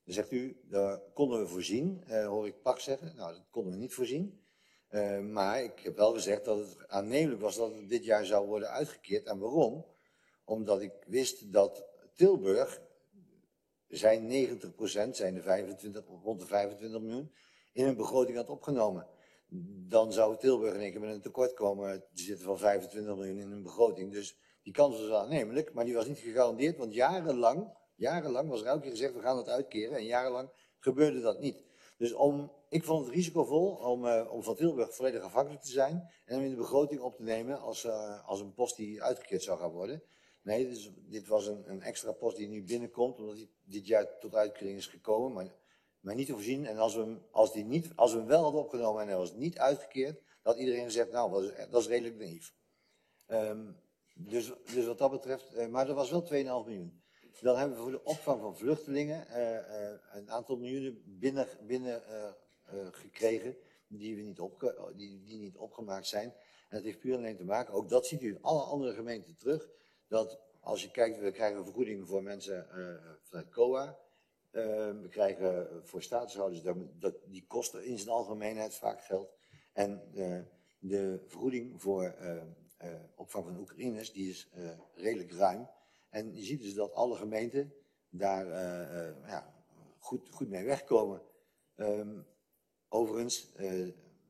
Dan zegt u, daar konden we voorzien, uh, hoor ik Pak zeggen. Nou, dat konden we niet voorzien. Uh, maar ik heb wel gezegd dat het aannemelijk was dat het dit jaar zou worden uitgekeerd. En waarom? Omdat ik wist dat Tilburg zijn negentig procent, zijn de vijfentwintig, rond de vijfentwintig miljoen, in een begroting had opgenomen. Dan zou Tilburg in één keer met een tekort komen. Er zitten van vijfentwintig miljoen in een begroting. Dus die kans was aannemelijk, maar die was niet gegarandeerd. Want jarenlang, jarenlang was er elke keer gezegd, we gaan het uitkeren. En jarenlang gebeurde dat niet. Dus om, ik vond het risicovol om, uh, om van Tilburg volledig afhankelijk te zijn. En hem in de begroting op te nemen als, uh, als een post die uitgekeerd zou gaan worden. Nee, dus, dit was een, een extra post die nu binnenkomt, omdat die dit jaar tot uitkering is gekomen. Maar, maar niet te voorzien. En als we, hem, als, die niet, als we hem wel hadden opgenomen en hij was niet uitgekeerd, dan had iedereen gezegd, nou, dat is, dat is redelijk naïef. Um, dus, dus wat dat betreft, uh, maar er was wel twee komma vijf miljoen. Dan hebben we voor de opvang van vluchtelingen uh, uh, een aantal miljoenen binnen, binnen uh, uh, gekregen, die, we niet opge, die, die niet opgemaakt zijn. En dat heeft puur alleen te maken, ook dat ziet u in alle andere gemeenten terug, dat als je kijkt, we krijgen een vergoeding voor mensen uh, vanuit C O A. Uh, we krijgen voor statushouders, dat, dat, die kosten in zijn algemeenheid vaak geld. En uh, de vergoeding voor uh, uh, opvang van Oekraïners, die is uh, redelijk ruim. En je ziet dus dat alle gemeenten daar uh, uh, ja, goed, goed mee wegkomen. Um, overigens, uh,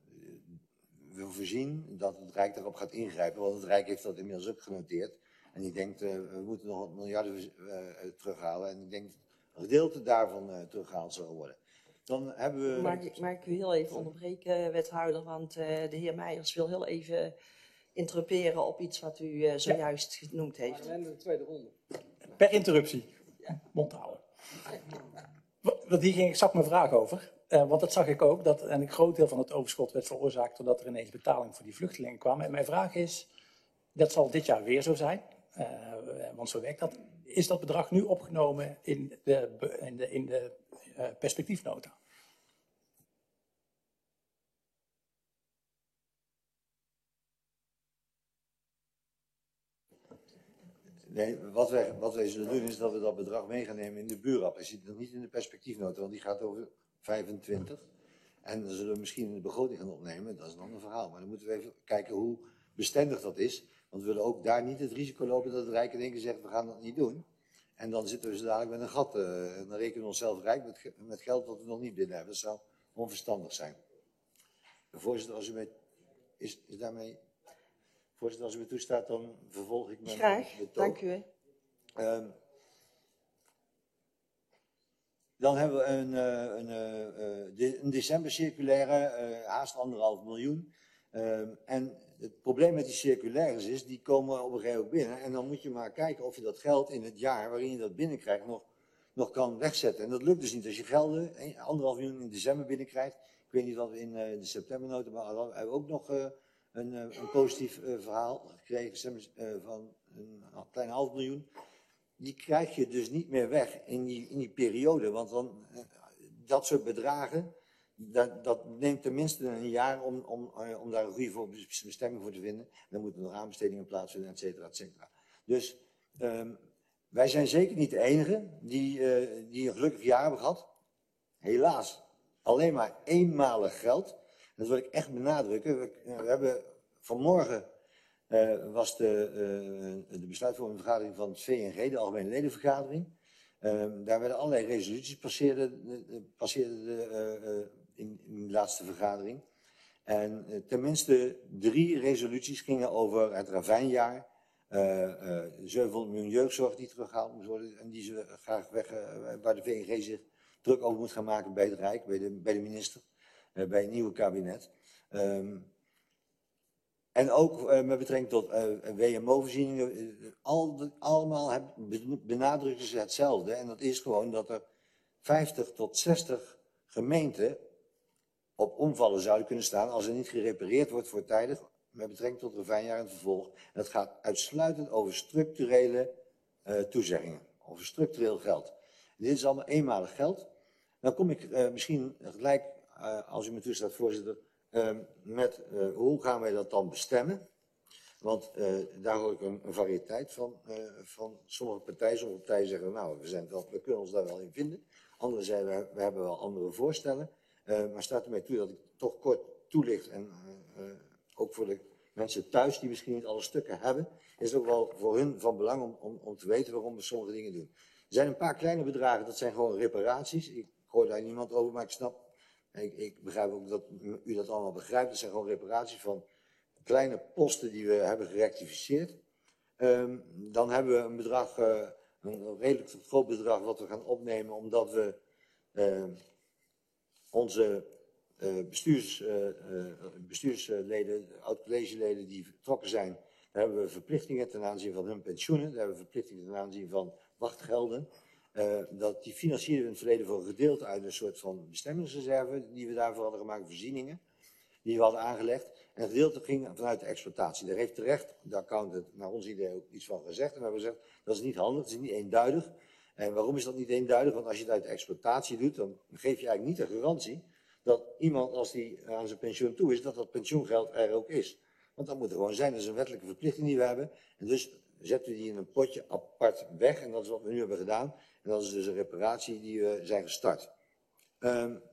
we voorzien dat het Rijk daarop gaat ingrijpen, want het Rijk heeft dat inmiddels ook genoteerd. En ik denk, uh, we moeten nog wat miljarden uh, terughalen. En ik denk dat een gedeelte daarvan uh, teruggehaald zal worden. Dan hebben we... Mag ik, mag ik u heel even onderbreken, wethouder? Want uh, de heer Meijers wil heel even interrumperen op iets wat u uh, zojuist ja. genoemd heeft. En de tweede ronde. Per interruptie. Ja. Mond houden. Want hier ging exact mijn vraag over. Uh, want dat zag ik ook. Dat een groot deel van het overschot werd veroorzaakt doordat er ineens betaling voor die vluchtelingen kwam. En mijn vraag is, dat zal dit jaar weer zo zijn. Uh, want zo werkt dat. Is dat bedrag nu opgenomen in de, in de, in de uh, perspectiefnota? Nee, wat wij, wat wij zullen doen is dat we dat bedrag mee gaan nemen in de buurrap. Hij zit nog niet in de perspectiefnota, want die gaat over vijfentwintig. En dan zullen we misschien in de begroting gaan opnemen, dat is een ander verhaal. Maar dan moeten we even kijken hoe bestendig dat is. Want we willen ook daar niet het risico lopen dat het Rijk in één keer zegt, we gaan dat niet doen. En dan zitten we zo dadelijk met een gat. Uh, en dan rekenen we onszelf rijk met, met geld dat we nog niet binnen hebben. Dat zou onverstandig zijn. Voorzitter, als u mij... Is, is daarmee... Voorzitter, als u me toestaat, dan vervolg ik mijn Graag, betoog. dank u. Um, dan hebben we een, uh, een, uh, de, een december circulaire, uh, haast anderhalf miljoen. Um, en het probleem met die circulaires is, die komen op een gegeven moment binnen. En dan moet je maar kijken of je dat geld in het jaar waarin je dat binnenkrijgt nog, nog kan wegzetten. En dat lukt dus niet. Als je gelden, anderhalf miljoen in december binnenkrijgt. Ik weet niet wat we in uh, de septembernota, maar we hebben ook nog uh, een, uh, een positief uh, verhaal gekregen uh, van een klein half miljoen. Die krijg je dus niet meer weg in die, in die periode. Want dan, uh, dat soort bedragen, dat, dat neemt tenminste een jaar om, om, uh, om daar een goede bestemming voor te vinden. Dan moeten er nog aanbestedingen plaatsvinden, et cetera, et cetera. Dus um, wij zijn zeker niet de enigen die, uh, die een gelukkig jaar hebben gehad. Helaas, alleen maar eenmalig geld. En dat wil ik echt benadrukken. We, uh, we hebben vanmorgen uh, was de, uh, de besluitvormende vergadering van het V N G, de Algemene Ledenvergadering. Uh, daar werden allerlei resoluties passeerden, uh, passeerden uh, uh, in, in de laatste vergadering. En uh, tenminste drie resoluties gingen over het ravijnjaar. Uh, uh, zevenhonderd miljoen jeugdzorg die teruggehaald moet worden. En die ze graag weg, uh, waar de V N G zich druk over moet gaan maken bij het Rijk, bij de, bij de minister, uh, bij het nieuwe kabinet. Um, en ook uh, met betrekking tot uh, W M O-voorzieningen, uh, al de, allemaal heb, benadrukken ze hetzelfde. En dat is gewoon dat er vijftig tot zestig gemeenten op omvallen zouden kunnen staan als er niet gerepareerd wordt voortijdig met betrekking tot ravijnjaar en vervolg. En dat gaat uitsluitend over structurele uh, toezeggingen, over structureel geld. En dit is allemaal eenmalig geld. Dan kom ik uh, misschien gelijk, uh, als u me toestaat, voorzitter, uh, met uh, hoe gaan wij dat dan bestemmen? Want uh, daar hoor ik een, een variëteit van, uh, van sommige partijen. Sommige partijen zeggen, nou, we, zijn wel, we kunnen ons daar wel in vinden. Anderen zeiden, we, we hebben wel andere voorstellen. Uh, maar staat ermee toe dat ik toch kort toelicht. En uh, uh, ook voor de mensen thuis die misschien niet alle stukken hebben, is het ook wel voor hun van belang om, om, om te weten waarom we sommige dingen doen. Er zijn een paar kleine bedragen, dat zijn gewoon reparaties. Ik hoor daar niemand over, maar ik snap, ik, ik begrijp ook dat u dat allemaal begrijpt. Dat zijn gewoon reparaties van kleine posten die we hebben gerectificeerd. Um, dan hebben we een bedrag, uh, een redelijk groot bedrag wat we gaan opnemen, omdat we uh, onze uh, bestuurs, uh, uh, bestuursleden, oud-collegeleden die vertrokken zijn, daar hebben we verplichtingen ten aanzien van hun pensioenen, daar hebben we verplichtingen ten aanzien van wachtgelden. Uh, dat, die financierden we in het verleden voor een gedeelte uit een soort van bestemmingsreserve, die we daarvoor hadden gemaakt, voorzieningen, die we hadden aangelegd. En een gedeelte ging vanuit de exploitatie. Daar heeft terecht de accountant naar ons idee ook iets van gezegd. En we hebben gezegd, dat is niet handig, dat is niet eenduidig. En waarom is dat niet eenduidig? Want als je het uit de exploitatie doet, dan geef je eigenlijk niet de garantie dat iemand, als die aan zijn pensioen toe is, dat dat pensioengeld er ook is. Want dat moet er gewoon zijn, dat is een wettelijke verplichting die we hebben. En dus zetten we die in een potje apart weg. En dat is wat we nu hebben gedaan. En dat is dus een reparatie die we zijn gestart. Um,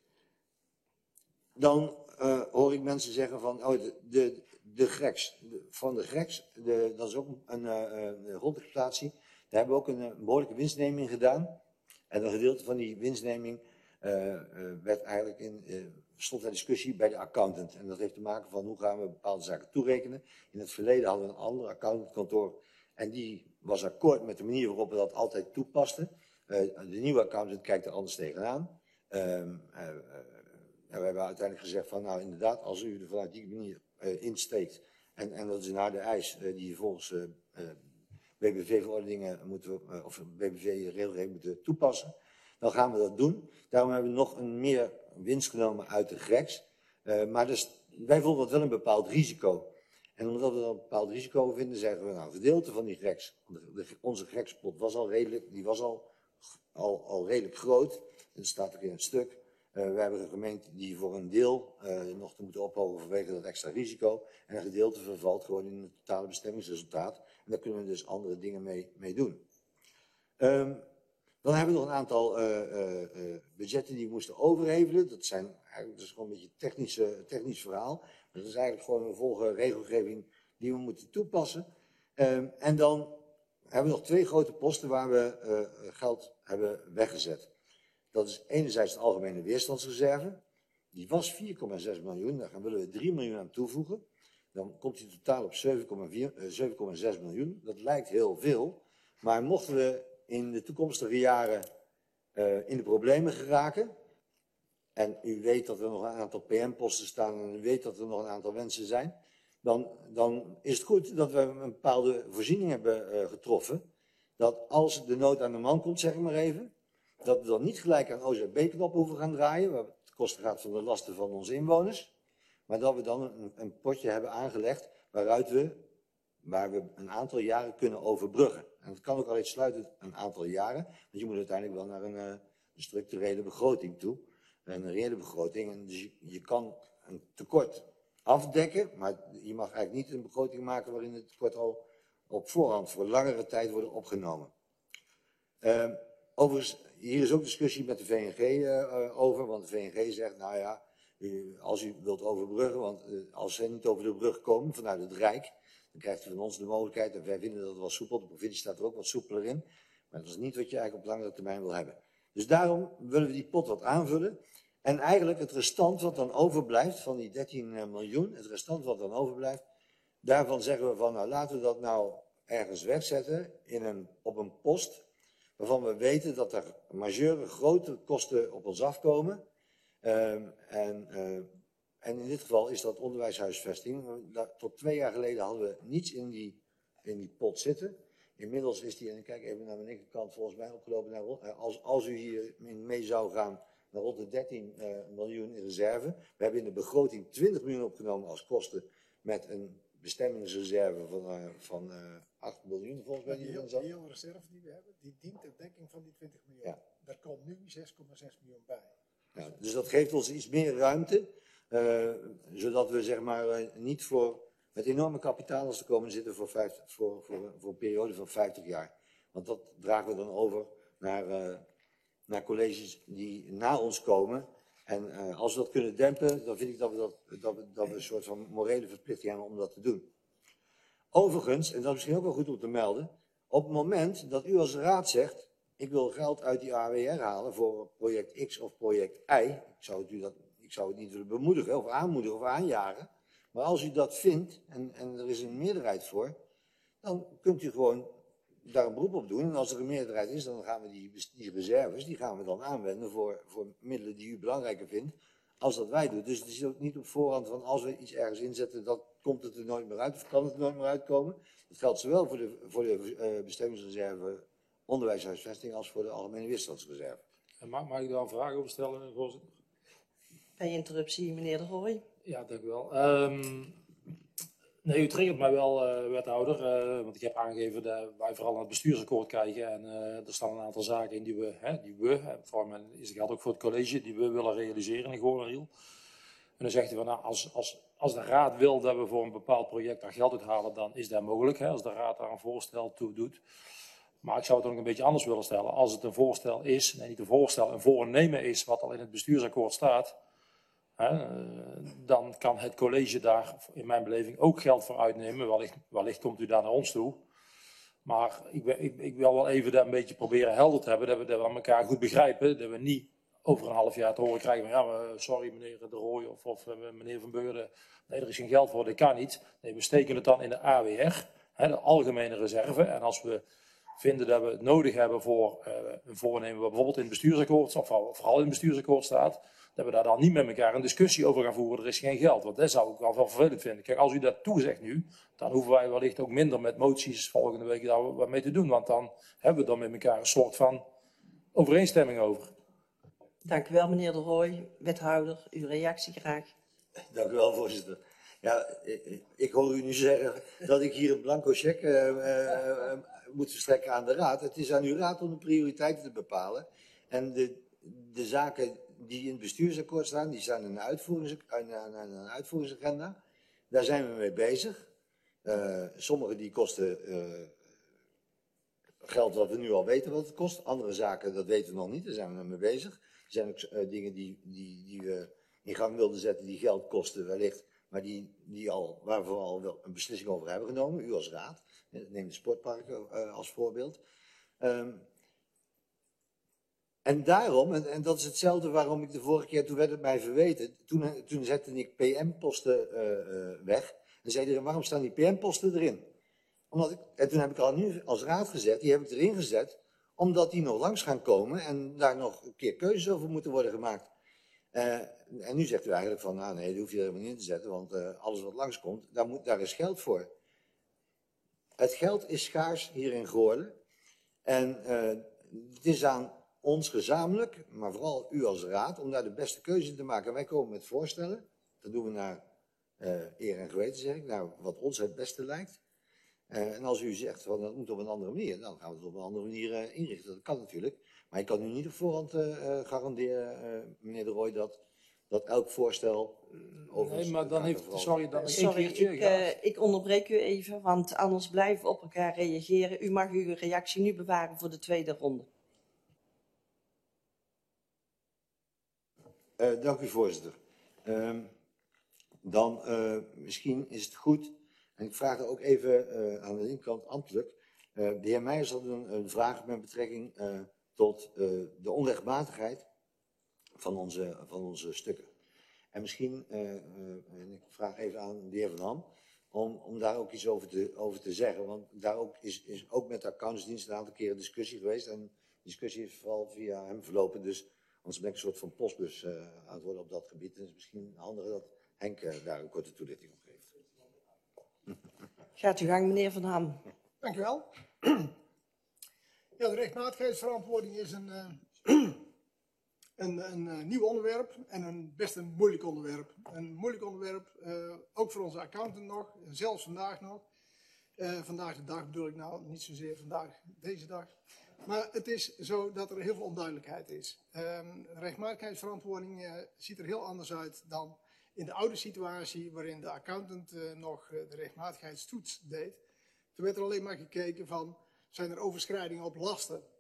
dan uh, hoor ik mensen zeggen van, oh, de, de, de Grex, de, van de Grex, de, dat is ook een, uh, een grondexploitatie. Daar hebben we ook een, een behoorlijke winstneming gedaan. En een gedeelte van die winstneming uh, uh, werd eigenlijk in, uh, stond ter discussie bij de accountant. En dat heeft te maken van hoe gaan we bepaalde zaken toerekenen. In het verleden hadden we een ander accountantkantoor en die was akkoord met de manier waarop we dat altijd toepasten. Uh, de nieuwe accountant kijkt er anders tegenaan. Uh, uh, uh, we hebben uiteindelijk gezegd van nou inderdaad, als u er vanuit die manier uh, insteekt en, en dat is naar de eis uh, die volgens uh, uh, B B V-verordeningen moeten we, uh, of B B V-regelgeving moeten toepassen, dan gaan we dat doen. Daarom hebben we nog een meer winst genomen uit de Grex. Uh, maar dus, wij vonden dat wel een bepaald risico. En omdat we dat een bepaald risico vinden, zeggen we nou, een gedeelte van die Grex, de, de, onze Grexpot was al redelijk, die was al, al, al redelijk groot. En dat staat ook in het stuk. Uh, we hebben een gemeente die voor een deel uh, nog te moeten ophogen vanwege dat extra risico. En een gedeelte vervalt gewoon in het totale bestemmingsresultaat. En daar kunnen we dus andere dingen mee, mee doen. Um, dan hebben we nog een aantal uh, uh, uh, budgetten die we moesten overhevelen. Dat, zijn eigenlijk, dat is gewoon een beetje een technisch, uh, technisch verhaal. Maar dat is eigenlijk gewoon een volgende regelgeving die we moeten toepassen. Um, en dan hebben we nog twee grote posten waar we uh, geld hebben weggezet. Dat is enerzijds de algemene weerstandsreserve. Die was vier komma zes miljoen. Daar willen we drie miljoen aan toevoegen. Dan komt die totaal op zeven komma zes miljoen. Dat lijkt heel veel. Maar mochten we in de toekomstige jaren uh, in de problemen geraken. En u weet dat er nog een aantal P M-posten staan. En u weet dat er nog een aantal wensen zijn. Dan, dan is het goed dat we een bepaalde voorziening hebben uh, getroffen. Dat als de nood aan de man komt, zeg ik maar even. Dat we dan niet gelijk aan O Z B-knop hoeven gaan draaien. Waar het kosten gaat van de lasten van onze inwoners. Maar dat we dan een, een potje hebben aangelegd. Waaruit we, waar we een aantal jaren kunnen overbruggen. En dat kan ook al iets sluiten een aantal jaren. Want je moet uiteindelijk wel naar een, uh, een structurele begroting toe. Een reële begroting. En dus je, je kan een tekort afdekken. Maar je mag eigenlijk niet een begroting maken waarin het tekort al op voorhand voor langere tijd wordt opgenomen. Uh, overigens, hier is ook discussie met de V N G uh, over. Want de V N G zegt, nou ja, u, als u wilt overbruggen. Want uh, als ze niet over de brug komen vanuit het Rijk. Dan krijgt u van ons de mogelijkheid, en wij vinden dat het wel soepel, de provincie staat er ook wat soepeler in, maar dat is niet wat je eigenlijk op langere termijn wil hebben. Dus daarom willen we die pot wat aanvullen. En eigenlijk het restant wat dan overblijft, van die dertien miljoen, het restant wat dan overblijft, daarvan zeggen we van, nou laten we dat nou ergens wegzetten, in een, op een post, waarvan we weten dat er majeure grote kosten op ons afkomen. Um, en... Uh, En in dit geval is dat onderwijshuisvesting. Tot twee jaar geleden hadden we niets in die, in die pot zitten. Inmiddels is die, en ik kijk even naar mijn linkerkant, volgens mij opgelopen naar, als, als u hier mee zou gaan, naar rond de dertien uh, miljoen in reserve. We hebben in de begroting twintig miljoen opgenomen als kosten met een bestemmingsreserve van, uh, van uh, acht miljoen volgens mij. Die hele heel reserve die we hebben, die dient ter dekking van die twintig miljoen. Ja. Daar komt nu zes komma zes miljoen bij. Ja, dus dat geeft ons iets meer ruimte. Uh, zodat we zeg maar uh, niet voor met enorme kapitaal te komen zitten voor, vijftig, voor, voor, voor een periode van vijftig jaar. Want dat dragen we dan over naar, uh, naar colleges die na ons komen. En uh, als we dat kunnen dempen, dan vind ik dat we, dat, dat, we, dat we een soort van morele verplichting hebben om dat te doen. Overigens, en dat is misschien ook wel goed om te melden, op het moment dat u als raad zegt, ik wil geld uit die A W R halen voor project X of project Y, ik zou het, u dat, ik zou het niet willen bemoedigen of aanmoedigen of aanjagen, maar als u dat vindt en, en er is een meerderheid voor, dan kunt u gewoon daar een beroep op doen. En als er een meerderheid is, dan gaan we die, die reserves, die gaan we dan aanwenden voor, voor middelen die u belangrijker vindt, als dat wij doen. Dus het is ook niet op voorhand van als we iets ergens inzetten, dan komt het er nooit meer uit of kan het er nooit meer uitkomen. Dat geldt zowel voor de, voor de uh, bestemmingsreserve onderwijshuisvesting als voor de algemene weerstandsreserve. En mag, mag ik daar een vraag over stellen, voorzitter? Bij interruptie, meneer De Rooij. Ja, dank u wel. Um, nee, u triggert mij wel, uh, wethouder, uh, want ik heb aangegeven dat wij vooral naar het bestuursakkoord kijken en uh, er staan een aantal zaken in die we, hè, die we voor men is het geldt ook voor het college, die we willen realiseren in Goorlenriel. En dan zegt hij van, nou, als, als, als de raad wil dat we voor een bepaald project daar geld uithalen, dan is dat mogelijk, hè, als de raad daar een voorstel toe doet. Maar ik zou het ook een beetje anders willen stellen. Als het een voorstel is, nee niet een voorstel, een voornemen is wat al in het bestuursakkoord staat, hè, dan kan het college daar in mijn beleving ook geld voor uitnemen. Wellicht, wellicht komt u daar naar ons toe. Maar ik, ik, ik wil wel even dat een beetje proberen helder te hebben, dat we, dat we elkaar goed begrijpen, dat we niet over een half jaar te horen krijgen van ja, sorry meneer De Rooij of, of meneer Van Beurden, nee er is geen geld voor, dat kan niet. Nee, we steken het dan in de A W R, hè, de algemene reserve. En als we vinden dat we het nodig hebben voor uh, een voornemen wat bijvoorbeeld in het bestuursakkoord, of vooral in het bestuursakkoord staat, dat we daar dan niet met elkaar een discussie over gaan voeren, er is geen geld. Want dat zou ik wel wel vervelend vinden. Kijk, als u dat toezegt nu, dan hoeven wij wellicht ook minder met moties volgende week daar wat mee te doen. Want dan hebben we dan met elkaar een soort van overeenstemming over. Dank u wel, meneer De Rooij. Wethouder, uw reactie graag. Dank u wel, voorzitter. Ja, ik, ik hoor u nu zeggen dat ik hier een blanco cheque uh, uh, moet verstrekken aan de raad. Het is aan uw raad om de prioriteiten te bepalen. En de, de zaken die in het bestuursakkoord staan, die staan in een, uitvoerings, in een uitvoeringsagenda. Daar zijn we mee bezig. Uh, sommige die kosten uh, geld wat we nu al weten wat het kost. Andere zaken, dat weten we nog niet, daar zijn we mee bezig. Er zijn ook uh, dingen die, die, die we in gang wilden zetten die geld kosten wellicht. Maar die, die al, waar we al wel een beslissing over hebben genomen, u als raad. Neem de sportparken uh, als voorbeeld. Um, en daarom, en, en dat is hetzelfde waarom ik de vorige keer, toen werd het mij verweten, toen, toen zette ik P M-posten uh, uh, weg. En zei iedereen, waarom staan die P M-posten erin? Omdat ik, en toen heb ik al nu als raad gezet, die heb ik erin gezet, omdat die nog langs gaan komen en daar nog een keer keuzes over moeten worden gemaakt. Uh, en nu zegt u eigenlijk van, nou nee, dat hoef je er helemaal niet in te zetten, want uh, alles wat langskomt, daar, moet, daar is geld voor. Het geld is schaars hier in Goorlen. En uh, het is aan ons gezamenlijk, maar vooral u als raad, om daar de beste keuze in te maken. En wij komen met voorstellen, dat doen we naar uh, eer en geweten, zeg ik, naar wat ons het beste lijkt. Uh, en als u zegt, van, dat moet op een andere manier, dan gaan we het op een andere manier uh, inrichten. Dat kan natuurlijk. Maar ik kan u niet op voorhand uh, garanderen, uh, meneer De Rooij, dat, dat elk voorstel... Uh, nee, maar dan heeft... Sorry, dan sorry ik, uh, ik onderbreek u even, want anders blijven we op elkaar reageren. U mag uw reactie nu bewaren voor de tweede ronde. Uh, dank u, voorzitter. Uh, dan uh, misschien is het goed, en ik vraag er ook even uh, aan de linkerkant ambtelijk. Uh, de heer Meijers had een, een vraag met betrekking uh, tot uh, de onrechtmatigheid van onze, van onze stukken. En misschien, uh, uh, en ik vraag even aan de heer Van Ham, om, om daar ook iets over te, over te zeggen. Want daar ook is, is ook met de accountantsdienst een aantal keren discussie geweest. En de discussie is vooral via hem verlopen. Dus anders ben ik een soort van postbus uh, aan het worden op dat gebied. En het is misschien handig dat Henk uh, daar een korte toelichting op geeft. Gaat uw gang, meneer Van Ham. Dank u wel. Ja, de rechtmatigheidsverantwoording is een, uh, een, een uh, nieuw onderwerp en een best een moeilijk onderwerp. Een moeilijk onderwerp, uh, ook voor onze accountant nog, zelfs vandaag nog. Uh, vandaag de dag bedoel ik nou, niet zozeer vandaag, deze dag. Maar het is zo dat er heel veel onduidelijkheid is. Um, de rechtmatigheidsverantwoording uh, ziet er heel anders uit dan in de oude situatie waarin de accountant uh, nog uh, de rechtmatigheidstoets deed. Toen werd er alleen maar gekeken van, zijn er overschrijdingen op lasten?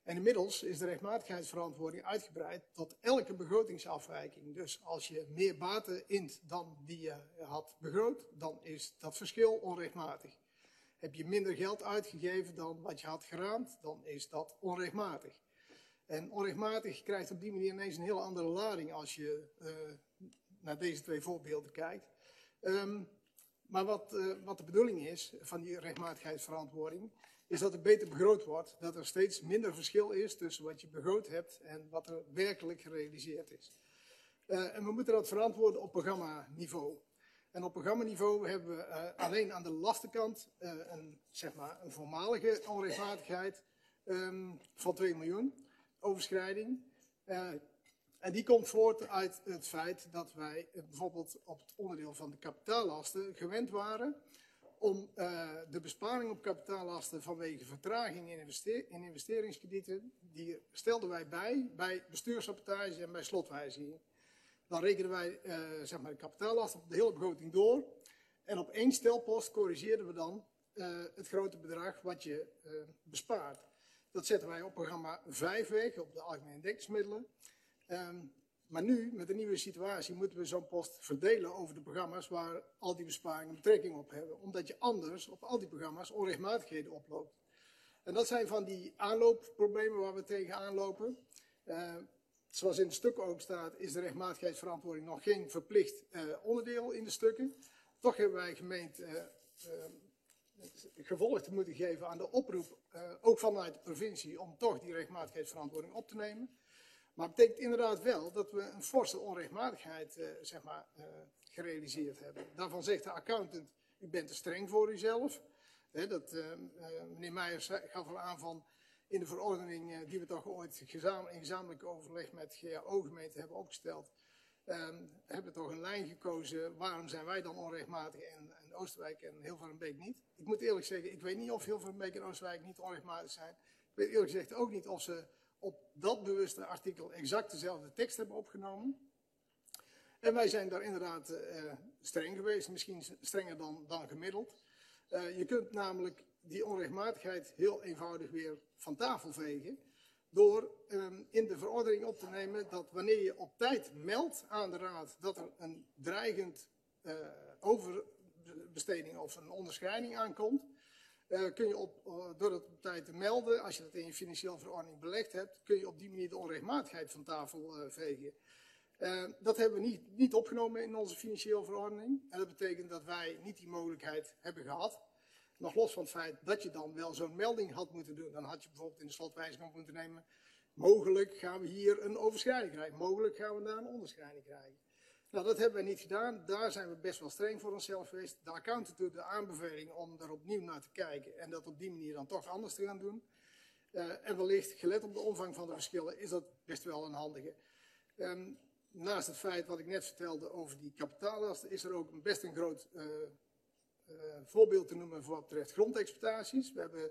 En inmiddels is de rechtmatigheidsverantwoording uitgebreid tot elke begrotingsafwijking. Dus als je meer baten int dan die je had begroot, dan is dat verschil onrechtmatig. Heb je minder geld uitgegeven dan wat je had geraamd, dan is dat onrechtmatig. En onrechtmatig krijgt op die manier ineens een hele andere lading als je uh, naar deze twee voorbeelden kijkt. Um, maar wat, uh, wat de bedoeling is van die rechtmatigheidsverantwoording, is dat het beter begroot wordt. Dat er steeds minder verschil is tussen wat je begroot hebt en wat er werkelijk gerealiseerd is. Uh, en we moeten dat verantwoorden op programmaniveau. En op programmaniveau hebben we uh, alleen aan de lastenkant uh, een, zeg maar, een voormalige onrechtmatigheid um, van twee miljoen, overschrijding. Uh, en die komt voort uit het feit dat wij uh, bijvoorbeeld op het onderdeel van de kapitaallasten gewend waren om uh, de besparing op kapitaallasten vanwege vertraging in, investeer in investeringskredieten, die stelden wij bij bij bestuursrapportage en bij slotwijziging. Dan rekenen wij uh, zeg maar de kapitaallasten op de hele begroting door. En op één stelpost corrigeerden we dan uh, het grote bedrag wat je uh, bespaart. Dat zetten wij op programma vijf weg, op de algemene dekkingsmiddelen. Um, maar nu, met de nieuwe situatie, moeten we zo'n post verdelen over de programma's waar al die besparingen betrekking op hebben. Omdat je anders op al die programma's onrechtmatigheden oploopt. En dat zijn van die aanloopproblemen waar we tegenaan lopen. Uh, Zoals in de stukken ook staat, is de rechtmatigheidsverantwoording nog geen verplicht uh, onderdeel in de stukken. Toch hebben wij gemeend uh, uh, gevolg te moeten geven aan de oproep, uh, ook vanuit de provincie, om toch die rechtmatigheidsverantwoording op te nemen. Maar het betekent inderdaad wel dat we een forse onrechtmatigheid uh, zeg maar, uh, gerealiseerd hebben. Daarvan zegt de accountant, u bent te streng voor uzelf. He, dat, uh, uh, meneer Meijers gaf al aan van, in de verordening uh, die we toch ooit gezam in gezamenlijk overleg met G A O-gemeente hebben opgesteld, um, hebben we toch een lijn gekozen. Waarom zijn wij dan onrechtmatig en, en Oosterwijk en Hilvarenbeek niet? Ik moet eerlijk zeggen, ik weet niet of Hilvarenbeek en Oosterwijk niet onrechtmatig zijn. Ik weet eerlijk gezegd ook niet of ze op dat bewuste artikel exact dezelfde tekst hebben opgenomen. En wij zijn daar inderdaad uh, streng geweest, misschien strenger dan, dan gemiddeld. Uh, je kunt namelijk die onrechtmatigheid heel eenvoudig weer van tafel vegen, door um, in de verordening op te nemen dat wanneer je op tijd meldt aan de raad dat er een dreigend uh, overbesteding of een onderscheiding aankomt, uh, kun je op, uh, door het op tijd te melden, als je dat in je financiële verordening belegd hebt, kun je op die manier de onrechtmatigheid van tafel uh, vegen. Uh, dat hebben we niet, niet opgenomen in onze financiële verordening. En dat betekent dat wij niet die mogelijkheid hebben gehad. Nog los van het feit dat je dan wel zo'n melding had moeten doen. Dan had je bijvoorbeeld in de slotwijziging moeten nemen. Mogelijk gaan we hier een overschrijding krijgen. Mogelijk gaan we daar een onderscheiding krijgen. Nou, dat hebben we niet gedaan. Daar zijn we best wel streng voor onszelf geweest. De accountant doet de aanbeveling om er opnieuw naar te kijken. En dat op die manier dan toch anders te gaan doen. Uh, en wellicht, gelet op de omvang van de verschillen, is dat best wel een handige. Um, naast het feit wat ik net vertelde over die kapitaallasten, is er ook een best een groot uh, uh, voorbeeld te noemen voor wat betreft grondexploitaties. We hebben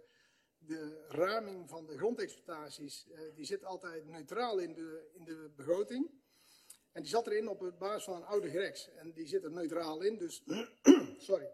de raming van de grondexploitaties, uh, die zit altijd neutraal in de, in de begroting. En die zat erin op basis van een oude greks. En die zit er neutraal in, dus sorry.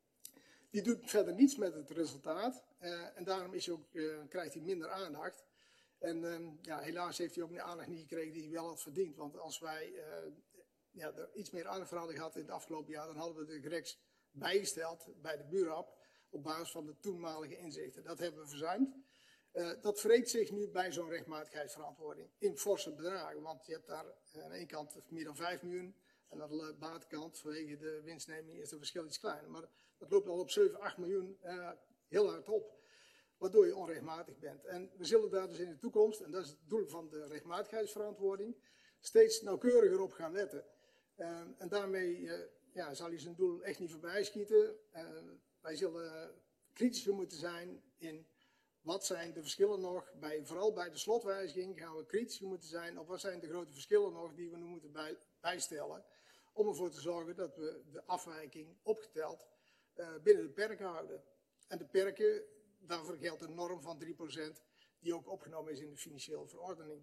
Die doet verder niets met het resultaat. Uh, en daarom is hij ook, uh, krijgt hij minder aandacht. En um, ja, helaas heeft hij ook de aandacht niet gekregen die hij wel had verdiend. Want als wij uh, ja, er iets meer aandacht voor hadden gehad in het afgelopen jaar, dan hadden we de greks bijgesteld bij de buurrap op basis van de toenmalige inzichten. Dat hebben we verzuimd. Uh, dat wreekt zich nu bij zo'n rechtmatigheidsverantwoording in forse bedragen. Want je hebt daar uh, aan de ene kant meer dan vijf miljoen. En aan de buitenkant, vanwege de winstneming, is het verschil iets kleiner. Maar dat loopt al op zeven, acht miljoen uh, heel hard op. Waardoor je onrechtmatig bent. En we zullen daar dus in de toekomst, en dat is het doel van de rechtmatigheidsverantwoording, steeds nauwkeuriger op gaan letten. Uh, en daarmee uh, ja, zal je zijn doel echt niet voorbij schieten. Uh, wij zullen kritischer moeten zijn in wat zijn de verschillen nog, bij, vooral bij de slotwijziging gaan we kritischer moeten zijn op wat zijn de grote verschillen nog die we nu moeten bij, bijstellen. Om ervoor te zorgen dat we de afwijking opgeteld uh, binnen de perken houden. En de perken, daarvoor geldt een norm van drie procent die ook opgenomen is in de financiële verordening.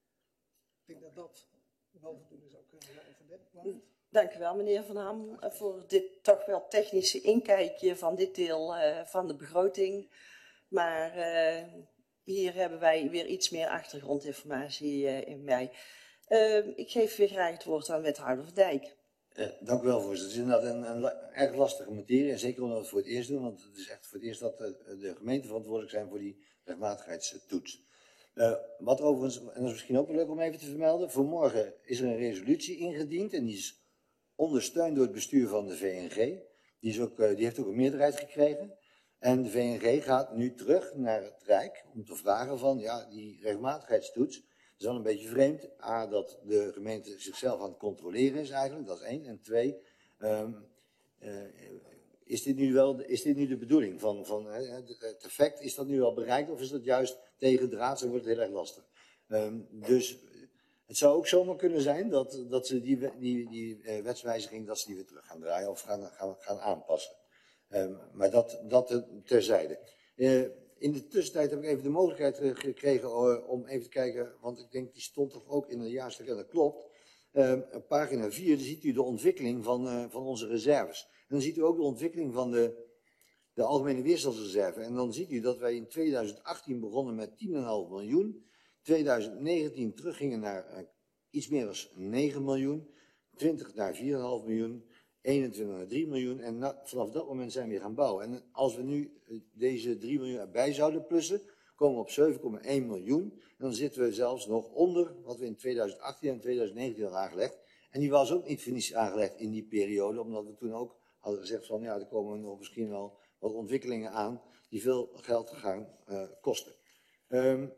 Ik denk dat dat wel voldoende zou kunnen zijn voor dit moment. Dank u wel, meneer Van Ham, voor dit toch wel technische inkijkje van dit deel uh, van de begroting. Maar uh, hier hebben wij weer iets meer achtergrondinformatie uh, in mij. Uh, ik geef weer graag het woord aan wethouder Van Dijk. Uh, dank u wel, voorzitter. Het is inderdaad een, een la erg lastige materie. En zeker omdat we het voor het eerst doen. Want het is echt voor het eerst dat de, de gemeenten verantwoordelijk zijn voor die rechtmatigheidstoets. Uh, wat overigens, en dat is misschien ook wel leuk om even te vermelden. Vanmorgen is er een resolutie ingediend. En die is ondersteund door het bestuur van de V N G. Die, is ook, uh, die heeft ook een meerderheid gekregen. En de V N G gaat nu terug naar het Rijk om te vragen van, ja, die rechtmatigheidstoets, het is wel een beetje vreemd. A, dat de gemeente zichzelf aan het controleren is eigenlijk, dat is één. En twee, um, uh, is, dit nu wel, is dit nu de bedoeling van, van uh, het effect, is dat nu al bereikt of is dat juist tegendraads en wordt het heel erg lastig? Um, dus het zou ook zomaar kunnen zijn dat, dat ze die, die, die uh, wetswijziging, dat ze die weer terug gaan draaien of gaan, gaan, gaan aanpassen. Um, maar dat, dat terzijde. Uh, in de tussentijd heb ik even de mogelijkheid uh, gekregen uh, om even te kijken, want ik denk die stond toch ook in een jaarstuk en dat klopt. Uh, pagina vier, daar ziet u de ontwikkeling van, uh, van onze reserves. En dan ziet u ook de ontwikkeling van de, de algemene weerstandsreserve. En dan ziet u dat wij in tweeduizend achttien begonnen met tien komma vijf miljoen. tweeduizend negentien teruggingen naar uh, iets meer dan negen miljoen. twintig naar vier komma vijf miljoen. eenentwintig naar drie miljoen en na, vanaf dat moment zijn we weer gaan bouwen. En als we nu deze drie miljoen erbij zouden plussen, komen we op zeven komma één miljoen. En dan zitten we zelfs nog onder wat we in tweeduizend achttien en tweeduizend negentien hadden aangelegd. En die was ook niet voor niets aangelegd in die periode, omdat we toen ook hadden gezegd van, ja, er komen nog misschien wel wat ontwikkelingen aan die veel geld gaan uh, kosten. Um,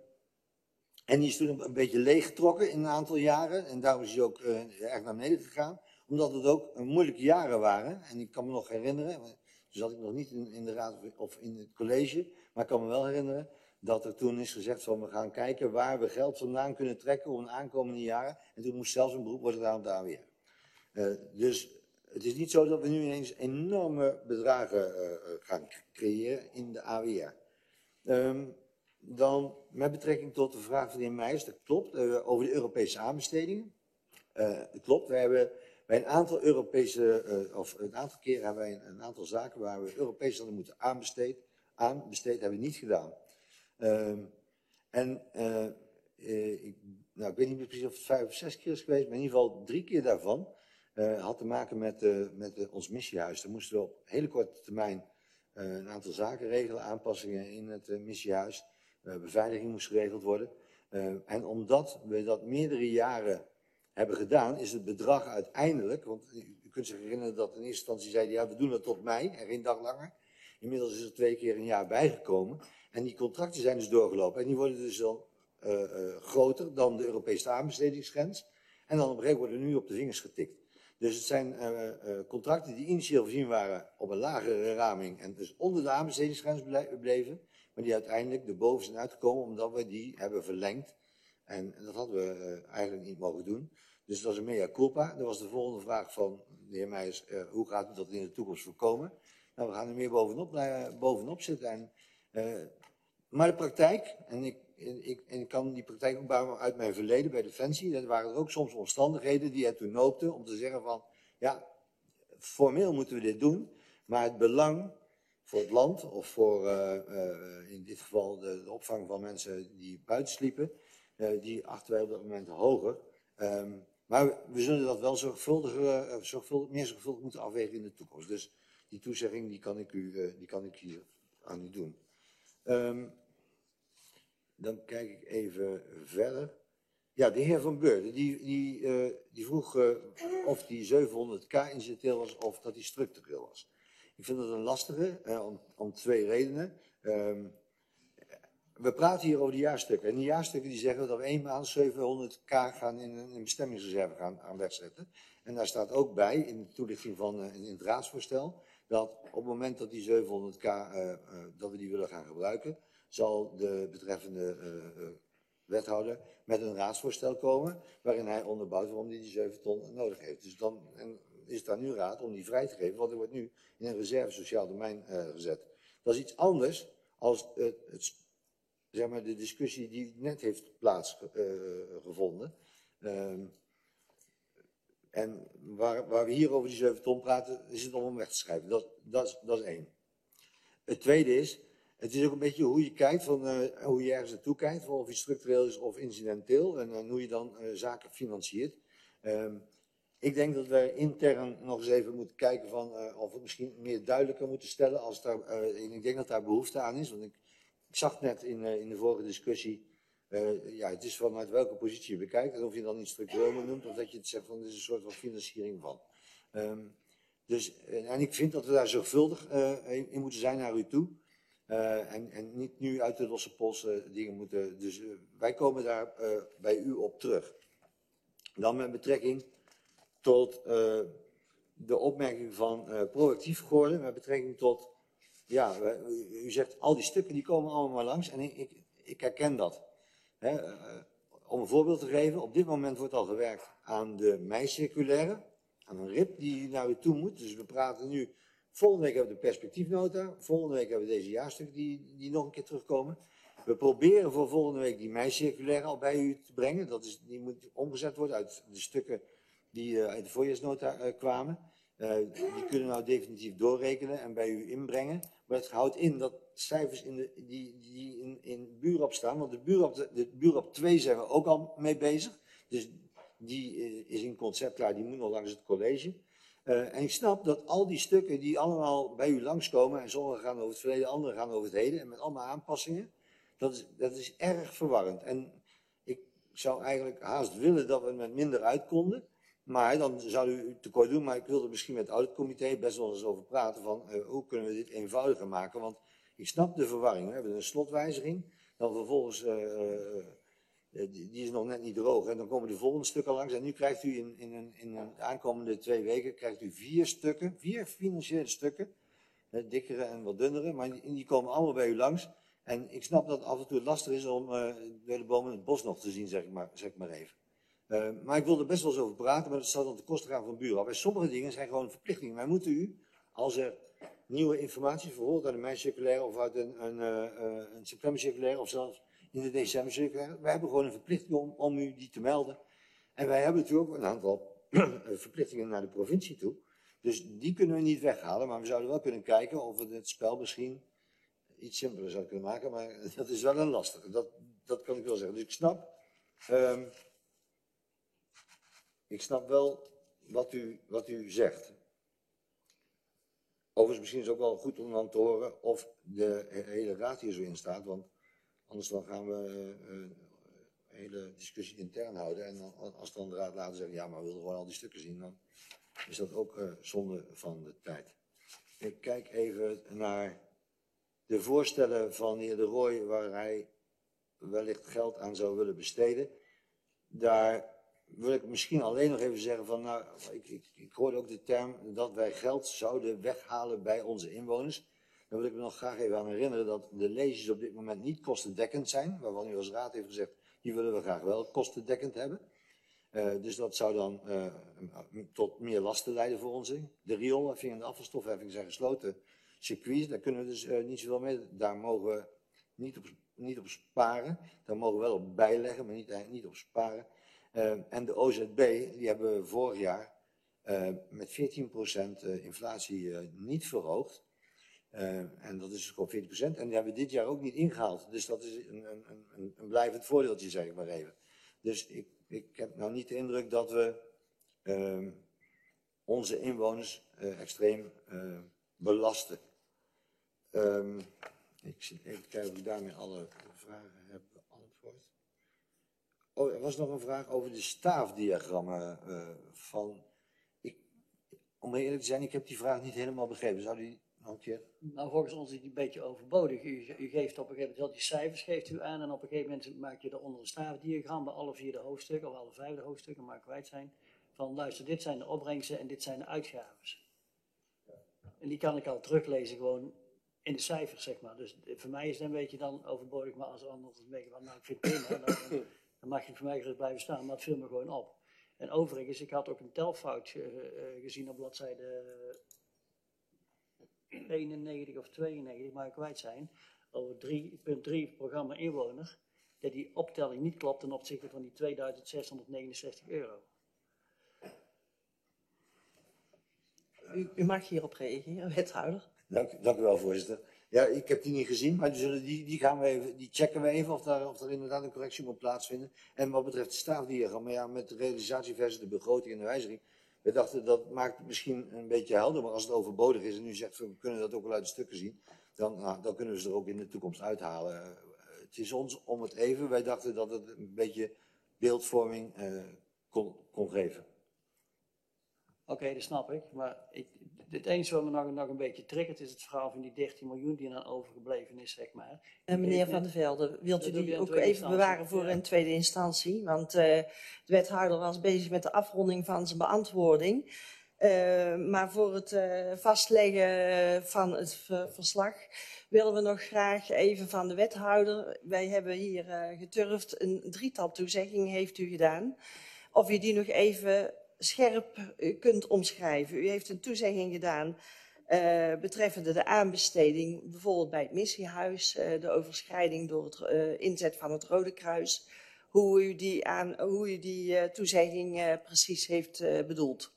en die is toen een beetje leeggetrokken in een aantal jaren en daarom is hij ook uh, erg naar beneden gegaan. Omdat het ook moeilijke jaren waren. En ik kan me nog herinneren, toen zat ik nog niet in, in de raad of in het college, maar ik kan me wel herinneren dat er toen is gezegd van we gaan kijken waar we geld vandaan kunnen trekken om de aankomende jaren. En toen moest zelfs een beroep worden gedaan op de A W R. Uh, dus het is niet zo dat we nu ineens enorme bedragen uh, gaan creëren in de A W R. Um, dan met betrekking tot de vraag van de heer Meijers, dat klopt, uh, over de Europese aanbestedingen. Uh, dat klopt, we hebben bij een aantal Europese, uh, of een aantal keren hebben wij een, een aantal zaken waar we Europees hadden moeten aanbesteed, aanbesteed hebben we niet gedaan. Uh, en uh, uh, ik, nou, ik weet niet meer precies of het vijf of zes keer is geweest, maar in ieder geval drie keer daarvan uh, had te maken met, uh, met uh, ons missiehuis. Daar moesten we op hele korte termijn uh, een aantal zaken regelen, aanpassingen in het uh, missiehuis, uh, beveiliging moest geregeld worden. Uh, en omdat we dat meerdere jaren hebben gedaan, is het bedrag uiteindelijk, want u kunt zich herinneren dat in eerste instantie zeiden, ja, we doen het tot mei en geen dag langer. Inmiddels is er twee keer een jaar bijgekomen en die contracten zijn dus doorgelopen en die worden dus dan uh, uh, groter dan de Europese aanbestedingsgrens en dan op een gegeven moment worden nu op de vingers getikt. Dus het zijn uh, uh, contracten die initieel voorzien waren op een lagere raming en dus onder de aanbestedingsgrens bleven, maar die uiteindelijk erboven zijn uitgekomen omdat we die hebben verlengd. En dat hadden we uh, eigenlijk niet mogen doen. Dus dat is een mea culpa. Dat was de volgende vraag van de heer Meijers. Uh, hoe gaat u dat in de toekomst voorkomen? Nou, we gaan er meer bovenop, uh, bovenop zitten. En, uh, maar de praktijk, en ik, ik, en ik kan die praktijk ook bouwen uit mijn verleden bij Defensie. Er waren er ook soms omstandigheden die ertoe noopten om te zeggen van, ja, formeel moeten we dit doen. Maar het belang voor het land, of voor uh, uh, in dit geval de, de opvang van mensen die buiten sliepen, Uh, die achten wij op dat moment hoger. Um, maar we, we zullen dat wel zorgvuldiger, uh, zorgvuldig, meer zorgvuldig moeten afwegen in de toekomst. Dus die toezegging die kan ik, u, uh, die kan ik hier aan u doen. Um, dan kijk ik even verder. Ja, de heer Van Beurden, die, die, uh, die vroeg uh, of die zevenhonderd k incidenteel was of dat die structureel was. Ik vind dat een lastige, uh, om, om twee redenen. Um, We praten hier over de jaarstukken. En die jaarstukken die zeggen dat we één maand zevenhonderd k gaan in een bestemmingsreserve gaan aan wegzetten. En daar staat ook bij, in de toelichting van uh, in het raadsvoorstel, dat op het moment dat die zevenhonderd k, uh, uh, dat we die willen gaan gebruiken, zal de betreffende uh, uh, wethouder met een raadsvoorstel komen, waarin hij onderbouwt waarom hij die zeven ton nodig heeft. Dus dan en is het aan uw raad om die vrij te geven, want er wordt nu in een reserve sociaal domein uh, gezet. Dat is iets anders als uh, het zeg maar de discussie die net heeft plaatsgevonden. Uh, um, en waar, waar we hier over die zeven ton praten, is het om hem weg te schrijven. Dat, dat, is, dat is één. Het tweede is, het is ook een beetje hoe je kijkt, van, uh, hoe je ergens naartoe kijkt, of het structureel is of incidenteel, en, en hoe je dan uh, zaken financiert. Um, ik denk dat wij intern nog eens even moeten kijken van, uh, of we het misschien meer duidelijker moeten stellen, als daar, uh, en ik denk dat daar behoefte aan is, want ik, ik zag net in, uh, in de vorige discussie, uh, ja, het is vanuit welke positie je bekijkt, en of je dan niet structureel noemt, of dat je het zegt van, dit is een soort van financiering van. Um, dus, en ik vind dat we daar zorgvuldig uh, in, in moeten zijn naar u toe. Uh, en, en niet nu uit de losse pols uh, dingen moeten. Dus uh, wij komen daar uh, bij u op terug. Dan met betrekking tot uh, de opmerking van uh, proactief geworden. Met betrekking tot, ja, u, u zegt al die stukken die komen allemaal langs. En ik, ik, ik herken dat. Hè, uh, om een voorbeeld te geven, op dit moment wordt al gewerkt aan de mei-circulaire. Aan een R I P die naar u toe moet. Dus we praten nu. Volgende week hebben we de perspectiefnota. Volgende week hebben we deze jaarstukken die, die nog een keer terugkomen. We proberen voor volgende week die mei-circulaire al bij u te brengen. Dat is, die moet omgezet worden uit de stukken die uh, uit de voorjaarsnota uh, kwamen. Uh, die kunnen we nou definitief doorrekenen en bij u inbrengen. Maar het houdt in dat cijfers in de, die, die in, in buurop staan. Want de buurop, de, de buurop twee zijn we ook al mee bezig. Dus die uh, is in concept klaar. Die moet nog langs het college. Uh, en ik snap dat al die stukken die allemaal bij u langskomen, en sommige gaan over het verleden, andere gaan over het heden, en met allemaal aanpassingen, dat is, dat is erg verwarrend. En ik zou eigenlijk haast willen dat we er met minder uit konden, maar dan zou u tekort doen, maar ik wilde misschien met het auditcomité best wel eens over praten van uh, hoe kunnen we dit eenvoudiger maken, want ik snap de verwarring. We hebben een slotwijziging, dan vervolgens... Uh, uh, Die, die is nog net niet droog. En dan komen de volgende stukken langs. En nu krijgt u in, in, een, in een, de aankomende twee weken krijgt u vier stukken, vier financiële stukken. Hè, dikkere en wat dunnere. Maar die, die komen allemaal bij u langs. En ik snap dat het af en toe lastig is om uh, door de bomen het bos nog te zien, zeg ik maar, zeg ik maar even. Uh, maar ik wil er best wel eens over praten, maar dat zal dan ten koste gaan van buren. Bij sommige dingen zijn gewoon verplichtingen. Wij moeten u, als er nieuwe informatie, bijvoorbeeld uit een mei-circulaire of uit een, een, uh, een september-circulaire of zelfs in de december-circulaire, wij hebben gewoon een verplichting om, om u die te melden. En wij hebben natuurlijk ook een aantal verplichtingen naar de provincie toe. Dus die kunnen we niet weghalen, maar we zouden wel kunnen kijken of we het spel misschien iets simpeler zouden kunnen maken. Maar dat is wel een lastige, dat, dat kan ik wel zeggen. Dus ik snap, um, ik snap wel wat u, wat u zegt. Overigens, misschien is het ook wel goed om dan te horen of de hele raad hier zo in staat, want anders dan gaan we uh, een hele discussie intern houden. En dan, als dan de raad laten zeggen, ja, maar we willen gewoon al die stukken zien, dan is dat ook uh, zonde van de tijd. Ik kijk even naar de voorstellen van de heer De Rooij, waar hij wellicht geld aan zou willen besteden. Daar wil ik misschien alleen nog even zeggen van, nou, ik, ik, ik hoorde ook de term dat wij geld zouden weghalen bij onze inwoners. Dan wil ik me nog graag even aan herinneren dat de leges op dit moment niet kostendekkend zijn, waarvan u als raad heeft gezegd, die willen we graag wel kostendekkend hebben. Uh, dus dat zou dan uh, tot meer lasten leiden voor ons. De rioolheffing en de afvalstofheffing zijn gesloten circuits, daar kunnen we dus uh, niet zoveel mee. Daar mogen we niet op, niet op sparen, daar mogen we wel op bijleggen, maar niet, niet op sparen. Uh, en de O Z B, die hebben we vorig jaar uh, met veertien procent uh, inflatie uh, niet verhoogd. Uh, en dat is gewoon veertien procent. En die hebben we dit jaar ook niet ingehaald. Dus dat is een, een, een, een blijvend voordeeltje, zeg ik maar even. Dus ik, ik heb nou niet de indruk dat we uh, onze inwoners uh, extreem uh, belasten. Um, ik zit even kijken of ik daarmee alle vragen heb beantwoord. Oh, er was nog een vraag over de staafdiagrammen uh, van... Ik, om eerlijk te zijn, ik heb die vraag niet helemaal begrepen. Zou die nog een keer... Nou, volgens ons is die een beetje overbodig. U, u geeft op een gegeven moment al die cijfers geeft u aan en op een gegeven moment maak je eronder een staafdiagram bij alle vier de hoofdstukken of alle vijf de hoofdstukken, maar kwijt zijn. Van luister, dit zijn de opbrengsten en dit zijn de uitgaven. En die kan ik al teruglezen gewoon in de cijfers, zeg maar. Dus voor mij is het een beetje dan overbodig, maar als er anders denken van, nou ik vind het prima, dan, dan mag je voor mij gerust blijven staan, maar het viel me gewoon op. En overigens, ik had ook een telfout uh, gezien op bladzijde eenennegentig of tweeënnegentig, maar ik kwijt zijn, over drie punt drie programma inwoner, dat die optelling niet klopt ten opzichte van die tweeduizend zeshonderdnegenenzestig euro. U, u mag hierop reageren, wethouder. Dank, dank u wel, voorzitter. Ja, ik heb die niet gezien, maar die, zullen, die, die, gaan we even, die checken we even of, daar, of er inderdaad een correctie moet plaatsvinden. En wat betreft de staafdiagram, ja, met de realisatie versus de begroting en de wijziging. We dachten dat maakt het misschien een beetje helder, maar als het overbodig is en u zegt we kunnen dat ook wel uit de stukken zien, dan, nou, dan kunnen we ze er ook in de toekomst uithalen. Uh, het is ons om het even. Wij dachten dat het een beetje beeldvorming uh, kon, kon geven. Oké, okay, dat snap ik. Maar ik, het enige wat me nog, nog een beetje triggert is het verhaal van die dertien miljoen die dan overgebleven is, zeg maar. En meneer Van der Velde, wilt u die ook even bewaren voor een tweede instantie? Want uh, de wethouder was bezig met de afronding van zijn beantwoording. Uh, maar voor het uh, vastleggen van het verslag willen we nog graag even van de wethouder. Wij hebben hier uh, geturfd, een drietal toezeggingen heeft u gedaan. Of u die nog even scherp uh, kunt omschrijven. U heeft een toezegging gedaan uh, betreffende de aanbesteding, bijvoorbeeld bij het missiehuis, uh, de overschrijding door het uh, inzet van het Rode Kruis. Hoe u die, aan, hoe u die uh, toezegging uh, precies heeft uh, bedoeld.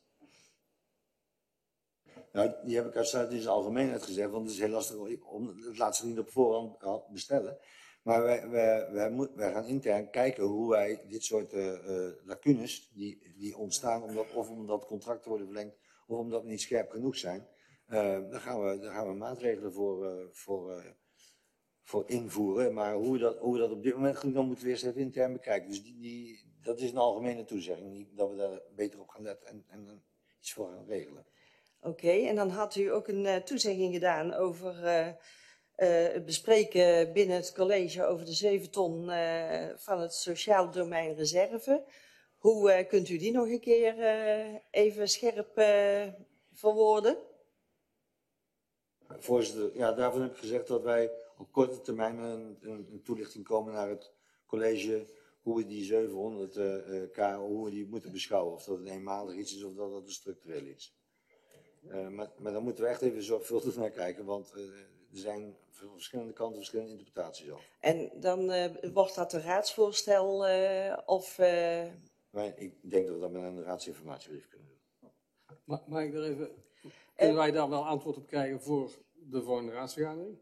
Nou, die heb ik uitsluitend in zijn algemeenheid gezegd, want het is heel lastig om het laatste niet op voorhand te bestellen. Maar wij, wij, wij, wij gaan intern kijken hoe wij dit soort uh, uh, lacunes die, die ontstaan, omdat, of omdat contracten worden verlengd, of omdat we niet scherp genoeg zijn, uh, daar, gaan we, daar gaan we maatregelen voor, uh, voor, uh, voor invoeren. Maar hoe we, dat, hoe we dat op dit moment doen, dan moeten we eerst even intern bekijken. Dus die, die, dat is een algemene toezegging, die, dat we daar beter op gaan letten en, en iets voor gaan regelen. Oké, okay, en dan had u ook een uh, toezegging gedaan over uh, uh, het bespreken binnen het college over de zeven ton uh, van het sociaal domein reserve. Hoe uh, kunt u die nog een keer uh, even scherp uh, verwoorden? Voorzitter, ja, daarvan heb ik gezegd dat wij op korte termijn met een, een, een toelichting komen naar het college hoe we die zevenhonderd k, hoe we die moeten beschouwen. Of dat een eenmalig iets is of dat dat een structureel is. Uh, maar, maar dan moeten we echt even zorgvuldig naar kijken, want uh, er zijn van verschillende kanten verschillende interpretaties al. En dan uh, wordt dat een raadsvoorstel uh, of... Uh... Maar ik denk dat we dat met een raadsinformatiebrief kunnen doen. Ma mag ik er even... Kunnen wij daar wel antwoord op krijgen voor de volgende raadsvergadering?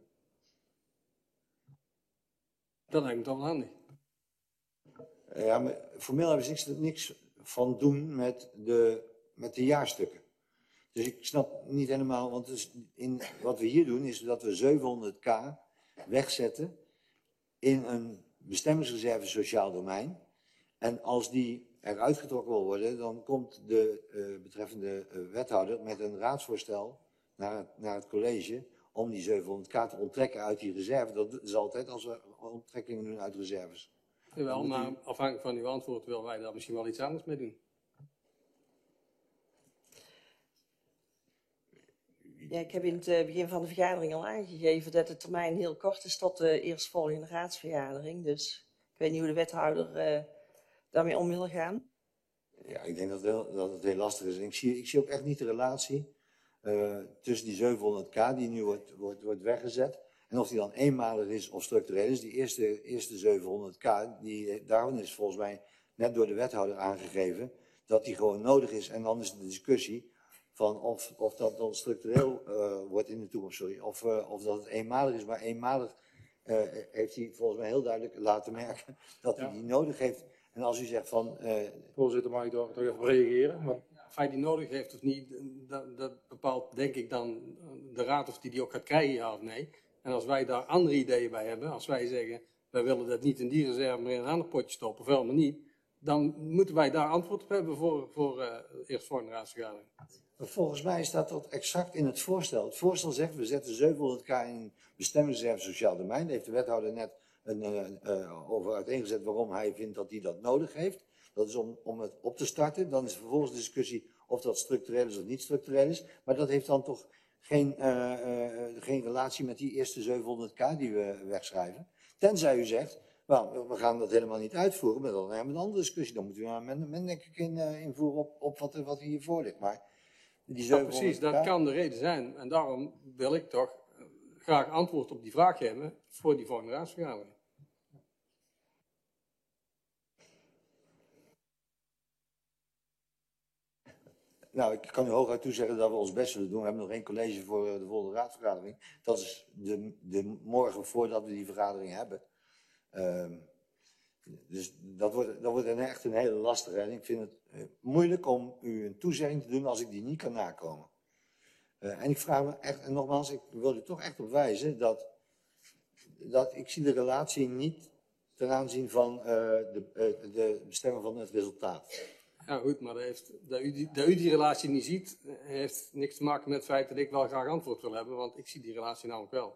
Dat lijkt me toch wel handig. Uh, ja, maar formeel hebben ze niks, niks van doen met de, met de jaarstukken. Dus ik snap niet helemaal, want dus in, wat we hier doen is dat we zevenhonderd k wegzetten in een bestemmingsreserve sociaal domein. En als die eruit getrokken wil worden, dan komt de uh, betreffende uh, wethouder met een raadsvoorstel naar het, naar het college om die zevenhonderd k te onttrekken uit die reserve. Dat is altijd als we onttrekkingen doen uit reserves. Jawel, maar u... afhankelijk van uw antwoord willen wij daar misschien wel iets anders mee doen. Ja, ik heb in het begin van de vergadering al aangegeven dat de termijn heel kort is tot de eerstvolgende raadsvergadering. Dus ik weet niet hoe de wethouder uh, daarmee om wil gaan. Ja, ik denk dat, wel, dat het heel lastig is. En ik zie, ik zie ook echt niet de relatie uh, tussen die zevenhonderd k die nu wordt, wordt, wordt weggezet. En of die dan eenmalig is of structureel is. Die eerste, eerste zevenhonderd k, die, daarvan is volgens mij net door de wethouder aangegeven dat die gewoon nodig is. En dan is de discussie van of, of dat dan structureel uh, wordt in de toekomst, sorry, of, uh, of dat het eenmalig is. Maar eenmalig uh, heeft hij volgens mij heel duidelijk laten merken dat hij ja. die nodig heeft. En als u zegt van... Uh, Voorzitter, mag ik toch even reageren? Want... Of hij die nodig heeft of niet, dat, dat bepaalt denk ik dan de raad of die die ook gaat krijgen, ja of nee. En als wij daar andere ideeën bij hebben, als wij zeggen, wij willen dat niet in die reserve, maar in een ander potje stoppen, of helemaal niet, dan moeten wij daar antwoord op hebben voor, voor uh, eerst voor een raadsvergadering. Volgens mij staat dat exact in het voorstel. Het voorstel zegt, we zetten zevenhonderd k in bestemmingsreserve sociaal domein. Daar heeft de wethouder net een, uh, uh, over uiteengezet waarom hij vindt dat hij dat nodig heeft. Dat is om, om het op te starten. Dan is vervolgens de discussie of dat structureel is of niet structureel is. Maar dat heeft dan toch geen, uh, uh, geen relatie met die eerste zevenhonderd k die we wegschrijven. Tenzij u zegt, well, we gaan dat helemaal niet uitvoeren, maar dan hebben we een andere discussie. Dan moeten we een amendement denk ik in, uh, invoeren op, op wat, wat hiervoor ligt. Maar die ja, precies, dat kan de reden zijn. En daarom wil ik toch graag antwoord op die vraag hebben voor die volgende raadsvergadering. nou, ik kan u hooguit toezeggen dat we ons best zullen doen. We hebben nog één college voor de volgende raadsvergadering. Dat is de, de morgen voordat we die vergadering hebben. Uh, dus dat wordt, dat wordt een, echt een hele lastige. En ik vind het uh, moeilijk om u een toezegging te doen als ik die niet kan nakomen. Uh, en ik vraag me echt, en nogmaals, ik wil er toch echt op wijzen dat, dat ik zie de relatie niet ten aanzien van uh, de, uh, de bestemming van het resultaat. Ja goed, maar dat, heeft, dat, u die, dat u die relatie niet ziet, heeft niks te maken met het feit dat ik wel graag antwoord wil hebben, want ik zie die relatie namelijk wel.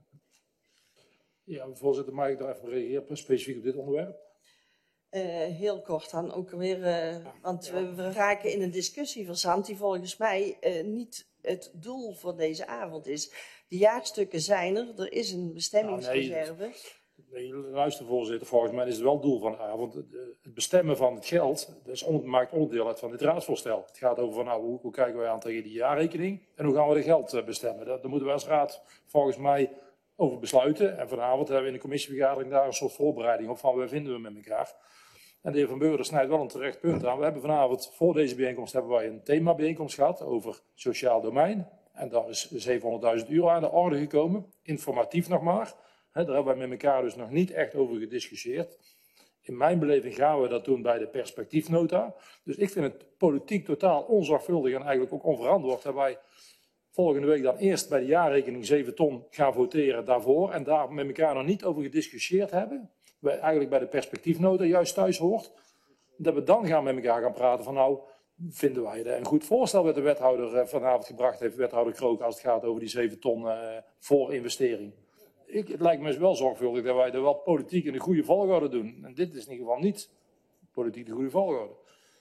Ja, voorzitter, mag ik daar even reageren, specifiek op dit onderwerp? Uh, heel kort dan ook weer, uh, want we, we raken in een discussie verzand die volgens mij uh, niet het doel van deze avond is. De jaarstukken zijn er, er is een bestemmingsreserve. Nou, nee, nee, luister voorzitter, volgens mij is het wel het doel van de avond. Het bestemmen van het geld, dat is on, maakt onderdeel uit van dit raadsvoorstel. Het gaat over van, nou, hoe, hoe kijken wij aan tegen die jaarrekening en hoe gaan we de geld bestemmen. Daar, daar moeten we als raad volgens mij over besluiten. En vanavond hebben we in de commissievergadering daar een soort voorbereiding op van, waar vinden we met elkaar. En de heer Van Beurden snijdt wel een terecht punt aan. We hebben vanavond, voor deze bijeenkomst, hebben wij een themabijeenkomst gehad over sociaal domein. En daar is zevenhonderdduizend euro aan de orde gekomen. Informatief nog maar. He, daar hebben wij met elkaar dus nog niet echt over gediscussieerd. In mijn beleving gaan we dat doen bij de perspectiefnota. Dus ik vind het politiek totaal onzorgvuldig en eigenlijk ook onverantwoord dat wij volgende week dan eerst bij de jaarrekening zeven ton gaan voteren daarvoor. En daar met elkaar nog niet over gediscussieerd hebben. Wij eigenlijk bij de perspectiefnota juist thuis hoort. Dat we dan gaan met elkaar gaan praten van nou, vinden wij er een goed voorstel wat de wethouder vanavond gebracht heeft, wethouder Krook, als het gaat over die zeven ton uh, voor investering. Ik, het lijkt me wel zorgvuldig dat wij er wel politiek in de goede volgorde doen. En dit is in ieder geval niet politiek de goede volgorde.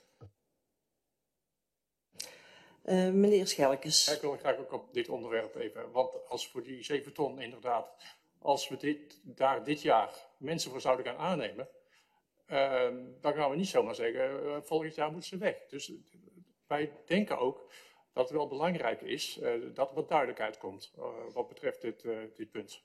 Uh, meneer Schelkes. Ja, ik wil graag ook op dit onderwerp even, want als voor die zeven ton inderdaad, als we dit, daar dit jaar mensen voor zouden gaan aannemen, uh, dan gaan we niet zomaar zeggen, uh, volgend jaar moeten ze weg. Dus uh, wij denken ook dat het wel belangrijk is uh, dat er wat duidelijkheid komt uh, wat betreft dit, uh, dit punt.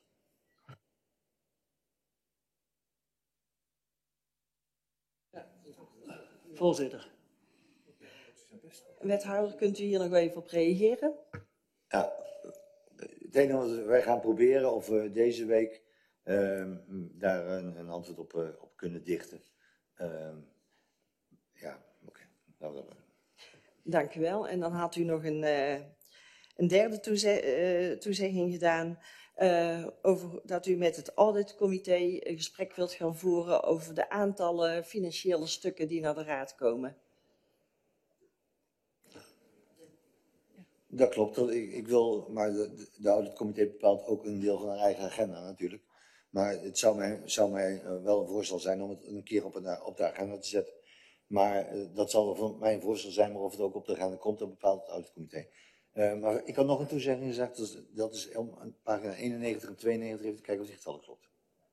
Voorzitter. Wethouder, kunt u hier nog even op reageren? Ja, het enige wat wij gaan proberen of we deze week uh, daar een, een antwoord op, uh, op kunnen dichten. Uh, ja, oké. Okay. Dank u wel. En dan had u nog een, uh, een derde toeze uh, toezegging gedaan. Uh, over dat u met het auditcomité een gesprek wilt gaan voeren over de aantallen financiële stukken die naar de raad komen. Dat klopt. Ik, ik wil, maar de, de auditcomité bepaalt ook een deel van haar eigen agenda natuurlijk. Maar het zou mij, zou mij uh, wel een voorstel zijn om het een keer op, een, op de agenda te zetten. Maar uh, dat zal van mijn voorstel zijn, maar of het ook op de agenda komt, dat bepaalt het auditcomité. Uh, maar ik had nog een toezegging gezegd, dus dat is om pagina eenennegentig en tweeënnegentig, even te kijken of die getallen klopt.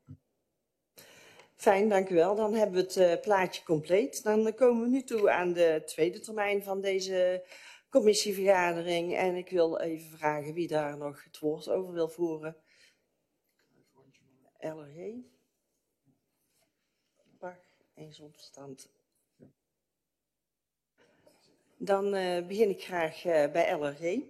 Fijn, dank u wel. Dan hebben we het uh, plaatje compleet. Dan komen we nu toe aan de tweede termijn van deze commissievergadering. En ik wil even vragen wie daar nog het woord over wil voeren. L R G. Bach en zonder verstand. Dan uh, begin ik graag uh, bij L R G. Uh,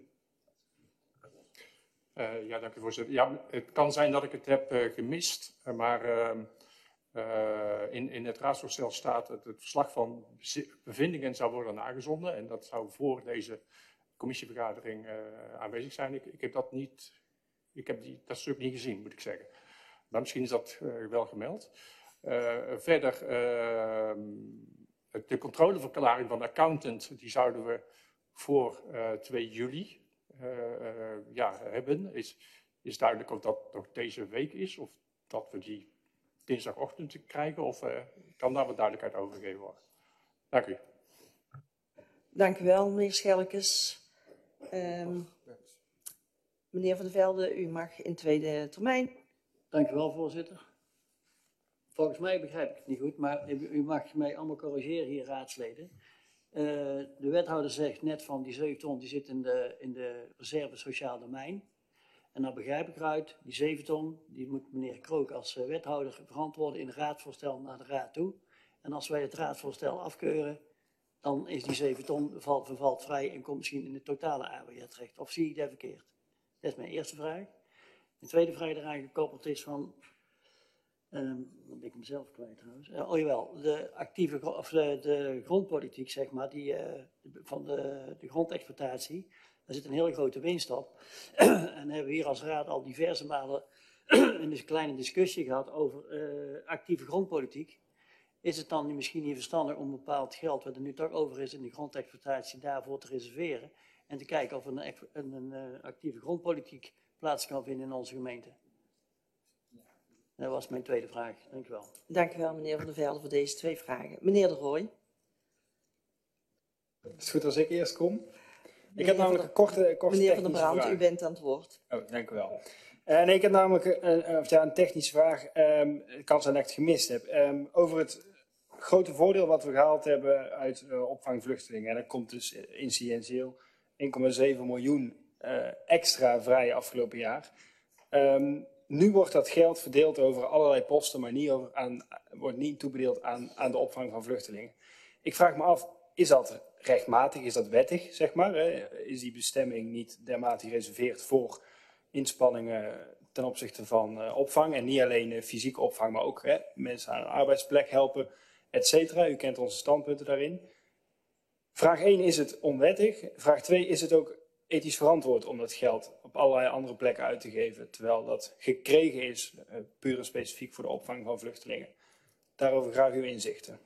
ja, dank u voorzitter. Ja, het kan zijn dat ik het heb uh, gemist, maar uh, uh, in, in het raadsvoorstel staat dat het verslag van bevindingen zou worden nagezonden en dat zou voor deze commissievergadering uh, aanwezig zijn. Ik, ik heb dat niet, ik heb die, dat stuk niet gezien, moet ik zeggen. Maar misschien is dat uh, wel gemeld. Uh, verder, uh, de controleverklaring van de accountant, die zouden we voor uh, twee juli uh, uh, ja, hebben. Is, is duidelijk of dat nog deze week is, of dat we die dinsdagochtend krijgen, of uh, kan daar wat duidelijkheid over gegeven worden. Dank u. Dank u wel, meneer Schelkes. Um, meneer Van der Velde, u mag in tweede termijn. Dank u wel, voorzitter. Volgens mij begrijp ik het niet goed, maar u mag mij allemaal corrigeren hier, raadsleden. Uh, de wethouder zegt net van die zeven ton, die zit in de, in de reserve sociaal domein. En dan begrijp ik eruit, die zeven ton, die moet meneer Krook als uh, wethouder verantwoorden in het raadsvoorstel naar de raad toe. En als wij het raadsvoorstel afkeuren, dan is die zeven ton valt, vervalt vrij en komt misschien in de totale A W R terecht. Of zie ik dat verkeerd? Dat is mijn eerste vraag. De tweede vraag die eraan gekoppeld is van, um, dan ben ik mezelf kwijt trouwens. Uh, oh jawel, de actieve of de, de grondpolitiek, zeg maar, die, uh, van de, de grondexploitatie, daar zit een hele grote winst op. En hebben we hier als raad al diverse malen een kleine discussie gehad over uh, actieve grondpolitiek. Is het dan misschien niet verstandig om bepaald geld, wat er nu toch over is in de grondexploitatie, daarvoor te reserveren? En te kijken of er een, een, een uh, actieve grondpolitiek plaats kan vinden in onze gemeente? Dat was mijn tweede vraag. Dank u wel. Dank u wel, meneer Van der Velde, voor deze twee vragen. Meneer De Rooij. Is het goed als ik eerst kom? Ik heb namelijk een korte, korte Meneer Van der technische Brand, vraag. u bent aan het woord. Oh, dank u wel. Uh, nee, ik heb namelijk een, een, ja, een technische vraag. Um, het kan zijn dat ik het gemist heb. Um, over het grote voordeel wat we gehaald hebben uit uh, opvang vluchtelingen. En dat komt dus incidentieel één komma zeven miljoen uh, extra vrij afgelopen jaar. Um, nu wordt dat geld verdeeld over allerlei posten, maar niet over aan, wordt niet toebedeeld aan, aan de opvang van vluchtelingen. Ik vraag me af, is dat rechtmatig, is dat wettig, zeg maar? Hè? Is die bestemming niet dermate gereserveerd voor inspanningen ten opzichte van uh, opvang? En niet alleen uh, fysieke opvang, maar ook hè, mensen aan een arbeidsplek helpen, et cetera. U kent onze standpunten daarin. Vraag één, is het onwettig? Vraag twee, is het ook ethisch verantwoord om dat geld op allerlei andere plekken uit te geven, terwijl dat gekregen is uh, puur en specifiek voor de opvang van vluchtelingen? Daarover graag uw inzichten.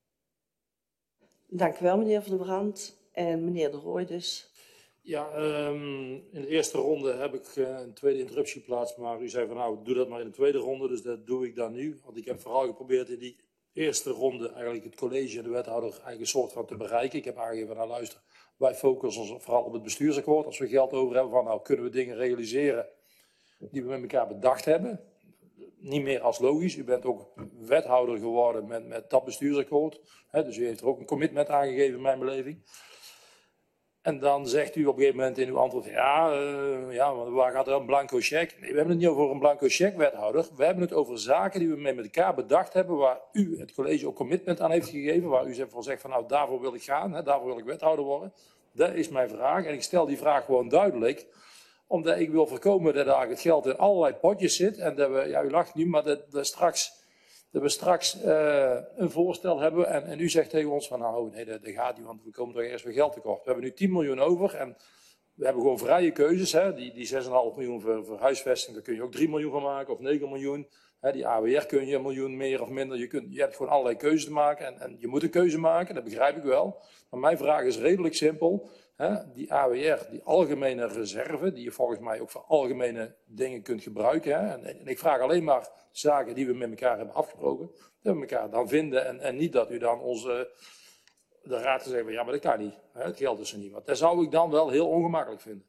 Dank u wel, meneer Van der Brand. En meneer De Rooij dus. Ja, um, in de eerste ronde heb ik uh, een tweede interruptie geplaatst, maar u zei van nou, doe dat maar in de tweede ronde, dus dat doe ik dan nu. Want ik heb vooral geprobeerd in die eerste ronde eigenlijk het college en de wethouder eigenlijk een soort van te bereiken. Ik heb aangegeven, nou luister, wij focussen ons vooral op het bestuursakkoord. Als we geld over hebben, van nou kunnen we dingen realiseren die we met elkaar bedacht hebben. Niet meer als logisch. U bent ook wethouder geworden met, met dat bestuursakkoord. He, dus u heeft er ook een commitment aangegeven in mijn beleving. En dan zegt u op een gegeven moment in uw antwoord, ja, uh, ja waar gaat er een blanco cheque? Nee, we hebben het niet over een blanco cheque, wethouder. We hebben het over zaken die we met elkaar bedacht hebben, waar u, het college, ook commitment aan heeft gegeven, waar u van zegt van nou, daarvoor wil ik gaan, hè, daarvoor wil ik wethouder worden. Dat is mijn vraag. En ik stel die vraag gewoon duidelijk, omdat ik wil voorkomen dat daar het geld in allerlei potjes zit en dat we, ja, u lacht nu, maar dat, dat straks... Dat we straks uh, een voorstel hebben en, en u zegt tegen ons van nou nee dat, dat gaat niet, want we komen toch eerst weer geld tekort. We hebben nu tien miljoen over en we hebben gewoon vrije keuzes. Hè? Die, die zes komma vijf miljoen voor, voor huisvesting, daar kun je ook drie miljoen van maken of negen miljoen. Hè? Die A W R kun je een miljoen meer of minder. Je, kunt, je hebt gewoon allerlei keuzes te maken en, en je moet een keuze maken, dat begrijp ik wel. Maar mijn vraag is redelijk simpel. Hè? Die A W R, die algemene reserve, die je volgens mij ook voor algemene dingen kunt gebruiken. Hè? En, en ik vraag alleen maar zaken die we met elkaar hebben afgesproken, dat we elkaar dan vinden en, en niet dat u dan onze, de raad zegt van ja, maar dat kan niet. Hè? Het geld is er niet. Want dat zou ik dan wel heel ongemakkelijk vinden.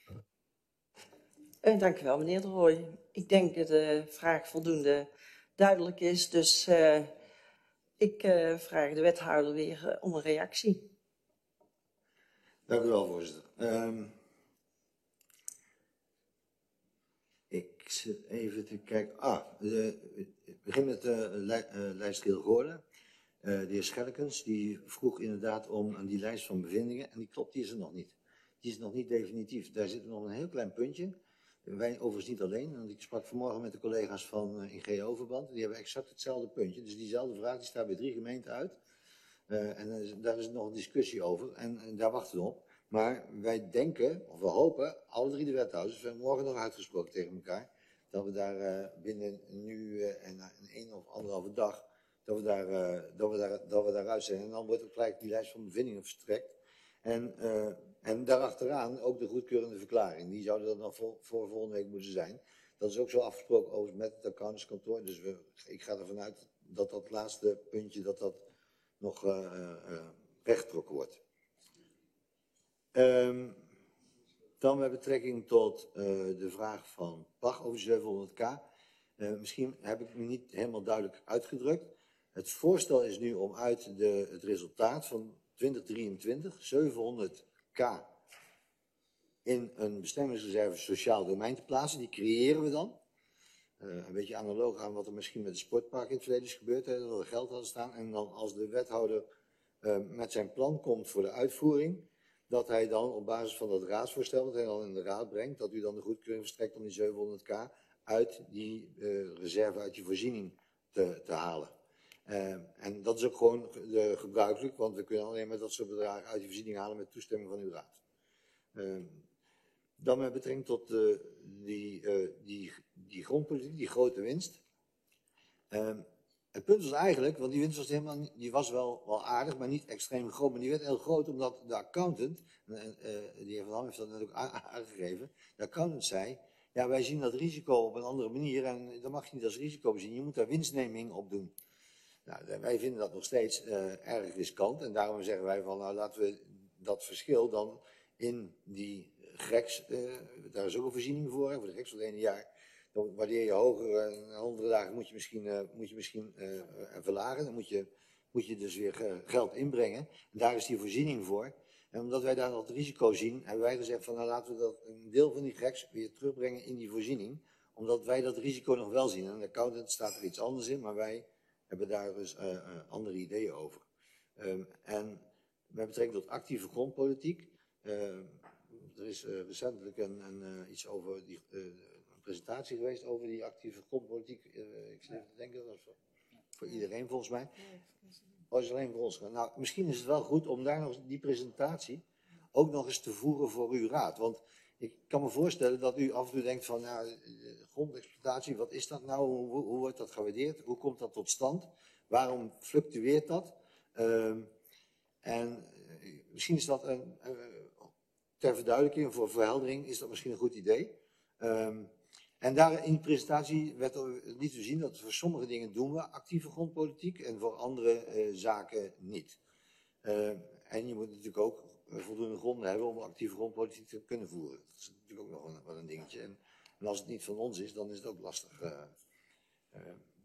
Uh, dank u wel, meneer De Rooij. Ik denk dat de vraag voldoende duidelijk is, dus uh, ik uh, vraag de wethouder weer uh, om een reactie. Dank u wel, voorzitter. Um, ik zit even te kijken. Ah, de, ik begin met de li, uh, lijst Geelgoorlen. Uh, de heer Schellekens, die vroeg inderdaad om aan die lijst van bevindingen. En die klopt, die is er nog niet. Die is nog niet definitief. Daar zit nog een heel klein puntje. Wij overigens niet alleen. Want ik sprak vanmorgen met de collega's van uh, in G O-verband. Die hebben exact hetzelfde puntje. Dus diezelfde vraag die staat bij drie gemeenten uit. Uh, en uh, daar is nog een discussie over. En, en daar wachten we op. Maar wij denken, of we hopen, alle drie de wethouders, we hebben morgen nog uitgesproken tegen elkaar, dat we daar uh, binnen nu uh, en een één of anderhalve dag, dat we, daar, uh, dat, we daar, dat we daaruit zijn. En dan wordt ook gelijk die lijst van bevindingen verstrekt. En, uh, en daarachteraan ook de goedkeurende verklaring. Die zouden dan nog voor, voor volgende week moeten zijn. Dat is ook zo afgesproken over met het accountantskantoor. Dus we, ik ga ervan uit dat dat laatste puntje, dat dat nog uh, uh, rechtgetrokken wordt. Um, dan met betrekking tot uh, de vraag van Pach over zevenhonderd k. Uh, misschien heb ik me niet helemaal duidelijk uitgedrukt. Het voorstel is nu om uit de, het resultaat van twintig drieëntwintig zevenhonderd k in een bestemmingsreserve sociaal domein te plaatsen. Die creëren we dan. Uh, een beetje analoog aan wat er misschien met de sportpark in het verleden is gebeurd. Hè, dat we geld hadden staan. En dan als de wethouder uh, met zijn plan komt voor de uitvoering, dat hij dan op basis van dat raadsvoorstel, dat hij dan in de raad brengt, dat u dan de goedkeuring verstrekt om die zevenhonderd k uit die uh, reserve, uit die voorziening te, te halen. Uh, en dat is ook gewoon uh, gebruikelijk, want we kunnen alleen maar dat soort bedragen uit die voorziening halen met toestemming van uw raad. Uh, dan met betrekking tot uh, die, uh, die, die grondpolitiek, die grote winst. Uh, het punt was eigenlijk, want die winst was, helemaal niet, die was wel, wel aardig, maar niet extreem groot. Maar die werd heel groot omdat de accountant, uh, uh, de heer Van Ham heeft dat net ook aangegeven, de accountant zei, ja, wij zien dat risico op een andere manier en dat mag je niet als risico zien, je moet daar winstneming op doen. Nou, wij vinden dat nog steeds uh, erg riskant en daarom zeggen wij van, nou laten we dat verschil dan in die G R E X, uh, daar is ook een voorziening voor, hè, voor de G R E X van het ene jaar. Dan waardeer je hoger, en andere dagen moet je misschien, uh, moet je misschien uh, verlagen. Dan moet je, moet je dus weer uh, geld inbrengen. En daar is die voorziening voor. En omdat wij daar nog het risico zien, hebben wij gezegd van nou laten we dat een deel van die G R E X weer terugbrengen in die voorziening. Omdat wij dat risico nog wel zien. En de accountant staat er iets anders in, maar wij hebben daar dus uh, uh, andere ideeën over. Um, en met betrekking tot actieve grondpolitiek. Uh, er is uh, recentelijk een, een, uh, iets over die... Uh, presentatie geweest over die actieve grondpolitiek. Uh, ik zit even te denken, dat is voor, voor iedereen volgens mij. Oh, is alleen voor ons. Nou, misschien is het wel goed om daar nog die presentatie ook nog eens te voeren voor uw raad. Want ik kan me voorstellen dat u af en toe denkt van, nou, grondexploitatie, wat is dat nou? Hoe, hoe wordt dat gewaardeerd? Hoe komt dat tot stand? Waarom fluctueert dat? Uh, en uh, misschien is dat een, uh, ter verduidelijking, voor verheldering, is dat misschien een goed idee. Um, En daar in de presentatie werd er niet te zien dat voor sommige dingen doen we actieve grondpolitiek en voor andere uh, zaken niet. Uh, en je moet natuurlijk ook voldoende gronden hebben om actieve grondpolitiek te kunnen voeren. Dat is natuurlijk ook nog een, wel een dingetje. En, en als het niet van ons is, dan is het ook lastig. Uh, uh,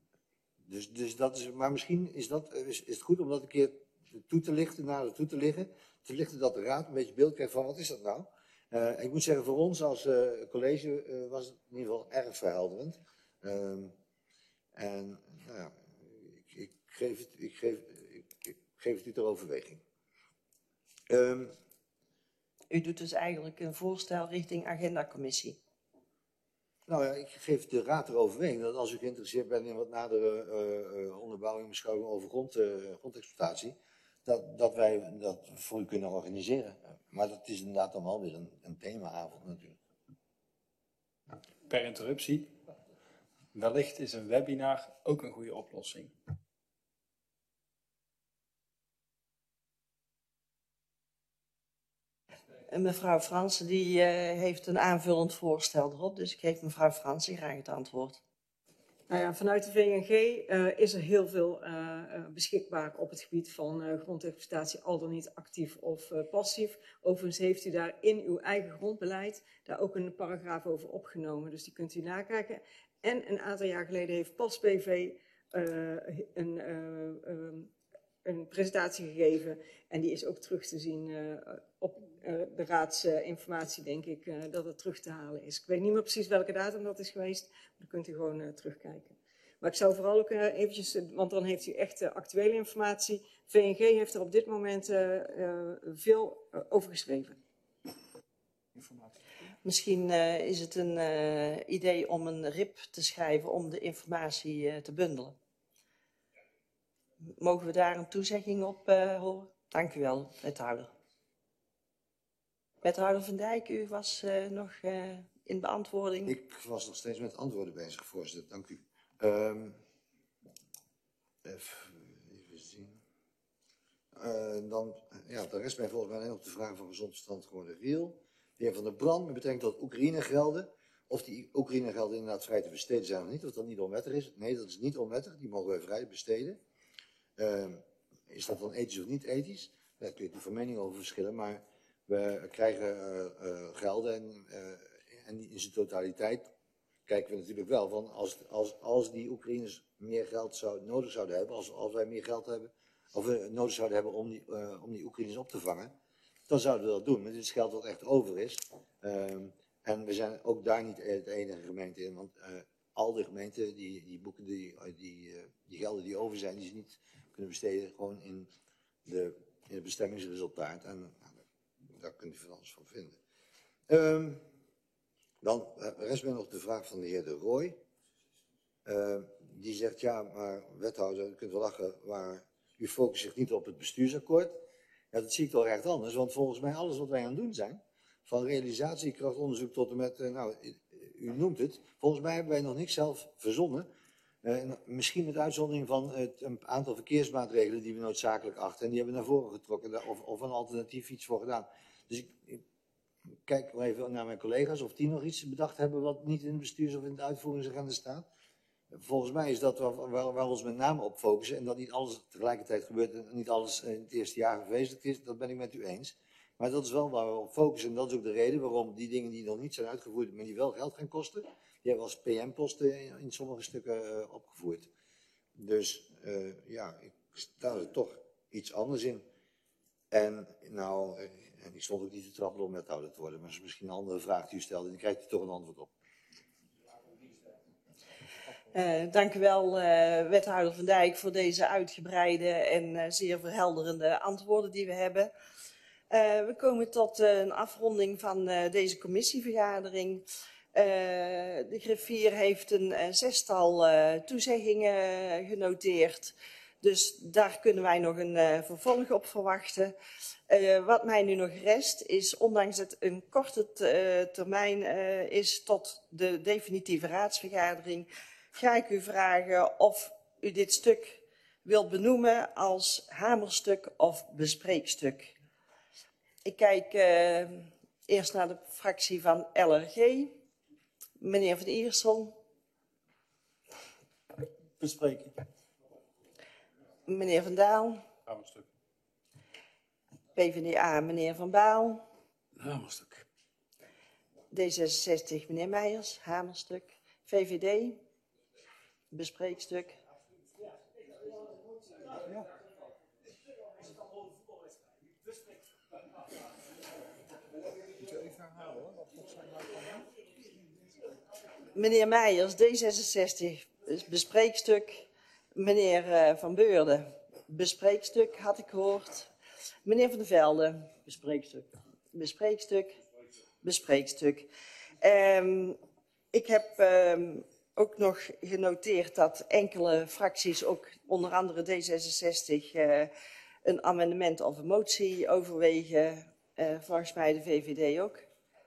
dus, dus dat is, maar misschien is, dat, is, is het goed om dat een keer toe te lichten, nader toe te liggen. Te lichten dat de raad een beetje beeld krijgt van wat is dat nou? Uh, ik moet zeggen, voor ons als uh, college uh, was het in ieder geval erg verhelderend. Um, en nou ja, ik, ik, geef het, ik, geef, ik, ik geef het u ter overweging. Um, U doet dus eigenlijk een voorstel richting agendacommissie. Nou ja, ik geef de raad ter overweging dat als u geïnteresseerd bent in wat nadere uh, uh, onderbouwing en beschouwing over grond, uh, grondexploitatie, dat, dat wij dat voor u kunnen organiseren. Maar dat is inderdaad dan wel weer een, een themaavond natuurlijk. Per interruptie. Wellicht is een webinar ook een goede oplossing. En mevrouw Fransen die uh, heeft een aanvullend voorstel erop, dus ik geef mevrouw Fransen graag het antwoord. Nou ja, vanuit de V N G uh, is er heel veel uh, beschikbaar op het gebied van uh, grondexploitatie, al dan niet actief of uh, passief. Overigens heeft u daar in uw eigen grondbeleid daar ook een paragraaf over opgenomen, dus die kunt u nakijken. En een aantal jaar geleden heeft Pas B V uh, een, uh, um, een presentatie gegeven en die is ook terug te zien uh, op uh, de raadsinformatie, denk ik, uh, dat het terug te halen is. Ik weet niet meer precies welke datum dat is geweest, maar dan kunt u gewoon uh, terugkijken. Maar ik zou vooral ook uh, eventjes, uh, want dan heeft u echt uh, actuele informatie. V N G heeft er op dit moment uh, uh, veel uh, over geschreven. Informatie. Misschien uh, is het een uh, idee om een R I P te schrijven om de informatie uh, te bundelen. Mogen we daar een toezegging op uh, horen? Dank u wel, wethouder. Wethouder Van Dijk, u was uh, nog uh, in beantwoording. Ik was nog steeds met antwoorden bezig, voorzitter. Dank u. Um, even, even zien. Uh, dan, ja, de rest mij volgens mij alleen op de vraag van gezond verstand geworden Riel. De heer Van der Brand, met betrekking tot Oekraïne-gelden. Of die Oekraïne-gelden inderdaad vrij te besteden zijn of niet, of dat niet onwettig is. Nee, dat is niet onwettig, die mogen wij vrij besteden. Uh, is dat dan ethisch of niet ethisch? Daar kun je van mening over verschillen, maar we krijgen uh, uh, gelden en, uh, en in zijn totaliteit kijken we natuurlijk wel van als, als, als die Oekraïners meer geld zou, nodig zouden hebben, als, als wij meer geld hebben, of we nodig zouden hebben om die, uh, om die Oekraïners op te vangen, dan zouden we dat doen. Maar dit is geld wat echt over is. Um, en we zijn ook daar niet de enige gemeente in, want uh, al die gemeenten die, die boeken die, die, uh, die gelden die over zijn, die ze niet kunnen besteden, gewoon in de, in het bestemmingsresultaat. En nou, daar kunt u van alles van vinden. Um, dan rest mij nog de vraag van de heer De Rooij. Uh, die zegt, ja, maar wethouder, u kunt wel lachen, maar u focust zich niet op het bestuursakkoord. Ja, dat zie ik toch echt anders, want volgens mij alles wat wij aan het doen zijn, van realisatiekrachtonderzoek tot en met, uh, nou, u noemt het, volgens mij hebben wij nog niks zelf verzonnen. Uh, misschien met uitzondering van het, een aantal verkeersmaatregelen die we noodzakelijk achten. En die hebben we naar voren getrokken of, of een alternatief iets voor gedaan. Dus ik, ik kijk wel even naar mijn collega's of die nog iets bedacht hebben wat niet in het bestuurs- of in de uitvoeringsagenda staat. Volgens mij is dat waar, waar, waar we ons met name op focussen. En dat niet alles tegelijkertijd gebeurt en niet alles in het eerste jaar geweest is. Dat ben ik met u eens. Maar dat is wel waar we op focussen. En dat is ook de reden waarom die dingen die nog niet zijn uitgevoerd, maar die wel geld gaan kosten, die hebben we als P M-posten in, in sommige stukken uh, opgevoerd. Dus uh, ja, ik sta er toch iets anders in. En nou, uh, en ik stond ook niet te trappelen om wethouder te worden, maar dat is misschien een andere vraag die u stelde, en die krijgt u toch een antwoord op. Uh, dank u wel, uh, wethouder Van Dijk, voor deze uitgebreide en uh, zeer verhelderende antwoorden die we hebben. Uh, we komen tot uh, een afronding van uh, deze commissievergadering. Uh, de griffier heeft een uh, zestal uh, toezeggingen genoteerd. Dus daar kunnen wij nog een uh, vervolg op verwachten. Uh, wat mij nu nog rest is, ondanks het een korte uh, termijn uh, is tot de definitieve raadsvergadering, ga ik u vragen of u dit stuk wilt benoemen als hamerstuk of bespreekstuk. Ik kijk uh, eerst naar de fractie van L R G. Meneer Van Iersel. Bespreken. Meneer Van Daal. Hamerstuk. P v d A, meneer Van Baal. Hamerstuk. D zesenzestig, meneer Meijers. Hamerstuk. V V D. Bespreekstuk. Meneer Meijers, D zesenzestig, bespreekstuk. Meneer uh, Van Beurden, bespreekstuk, had ik gehoord. Meneer Van der Velde, Bespreekstuk. bespreekstuk, bespreekstuk. Um, ik heb um, ook nog genoteerd dat enkele fracties, ook onder andere D zesenzestig, uh, een amendement of een motie overwegen. Uh, volgens mij de V V D ook.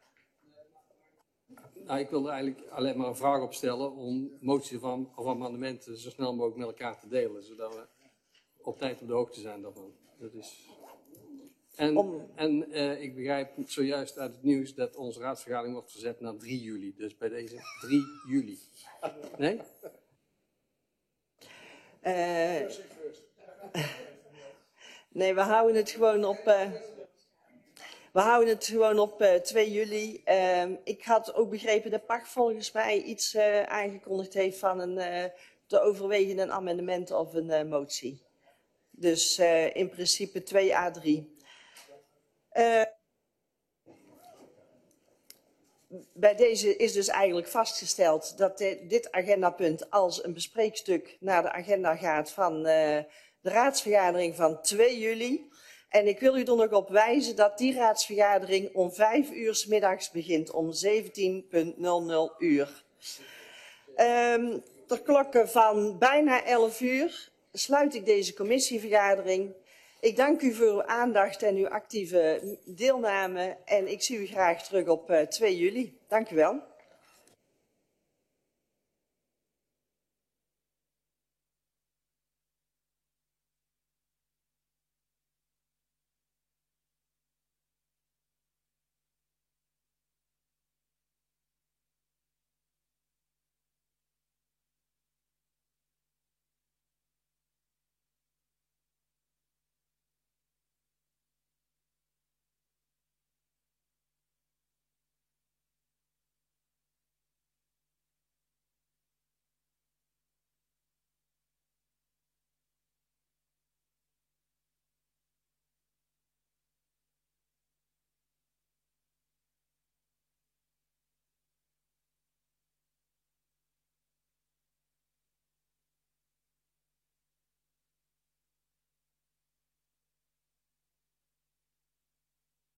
Nou, ik wil er eigenlijk alleen maar een vraag op stellen om moties van, of amendementen zo snel mogelijk met elkaar te delen, zodat we op tijd op de hoogte zijn daarvan. Dat is... En, om... en uh, ik begrijp zojuist uit het nieuws dat onze raadsvergadering wordt verzet naar drie juli. Dus bij deze drie juli. Nee? Uh... Nee, we houden het gewoon op... Uh... We houden het gewoon op uh, twee juli. Uh, ik had ook begrepen dat P A C volgens mij iets uh, aangekondigd heeft van een uh, te overwegen een amendement of een uh, motie. Dus uh, in principe twee à drie. Uh, bij deze is dus eigenlijk vastgesteld dat de, dit agendapunt als een bespreekstuk naar de agenda gaat van uh, de raadsvergadering van twee juli. En ik wil u er nog op wijzen dat die raadsvergadering om vijf uur 's middags begint, om zeventien uur. Um, ter klokke van bijna elf uur sluit ik deze commissievergadering. Ik dank u voor uw aandacht en uw actieve deelname en ik zie u graag terug op uh, twee juli. Dank u wel.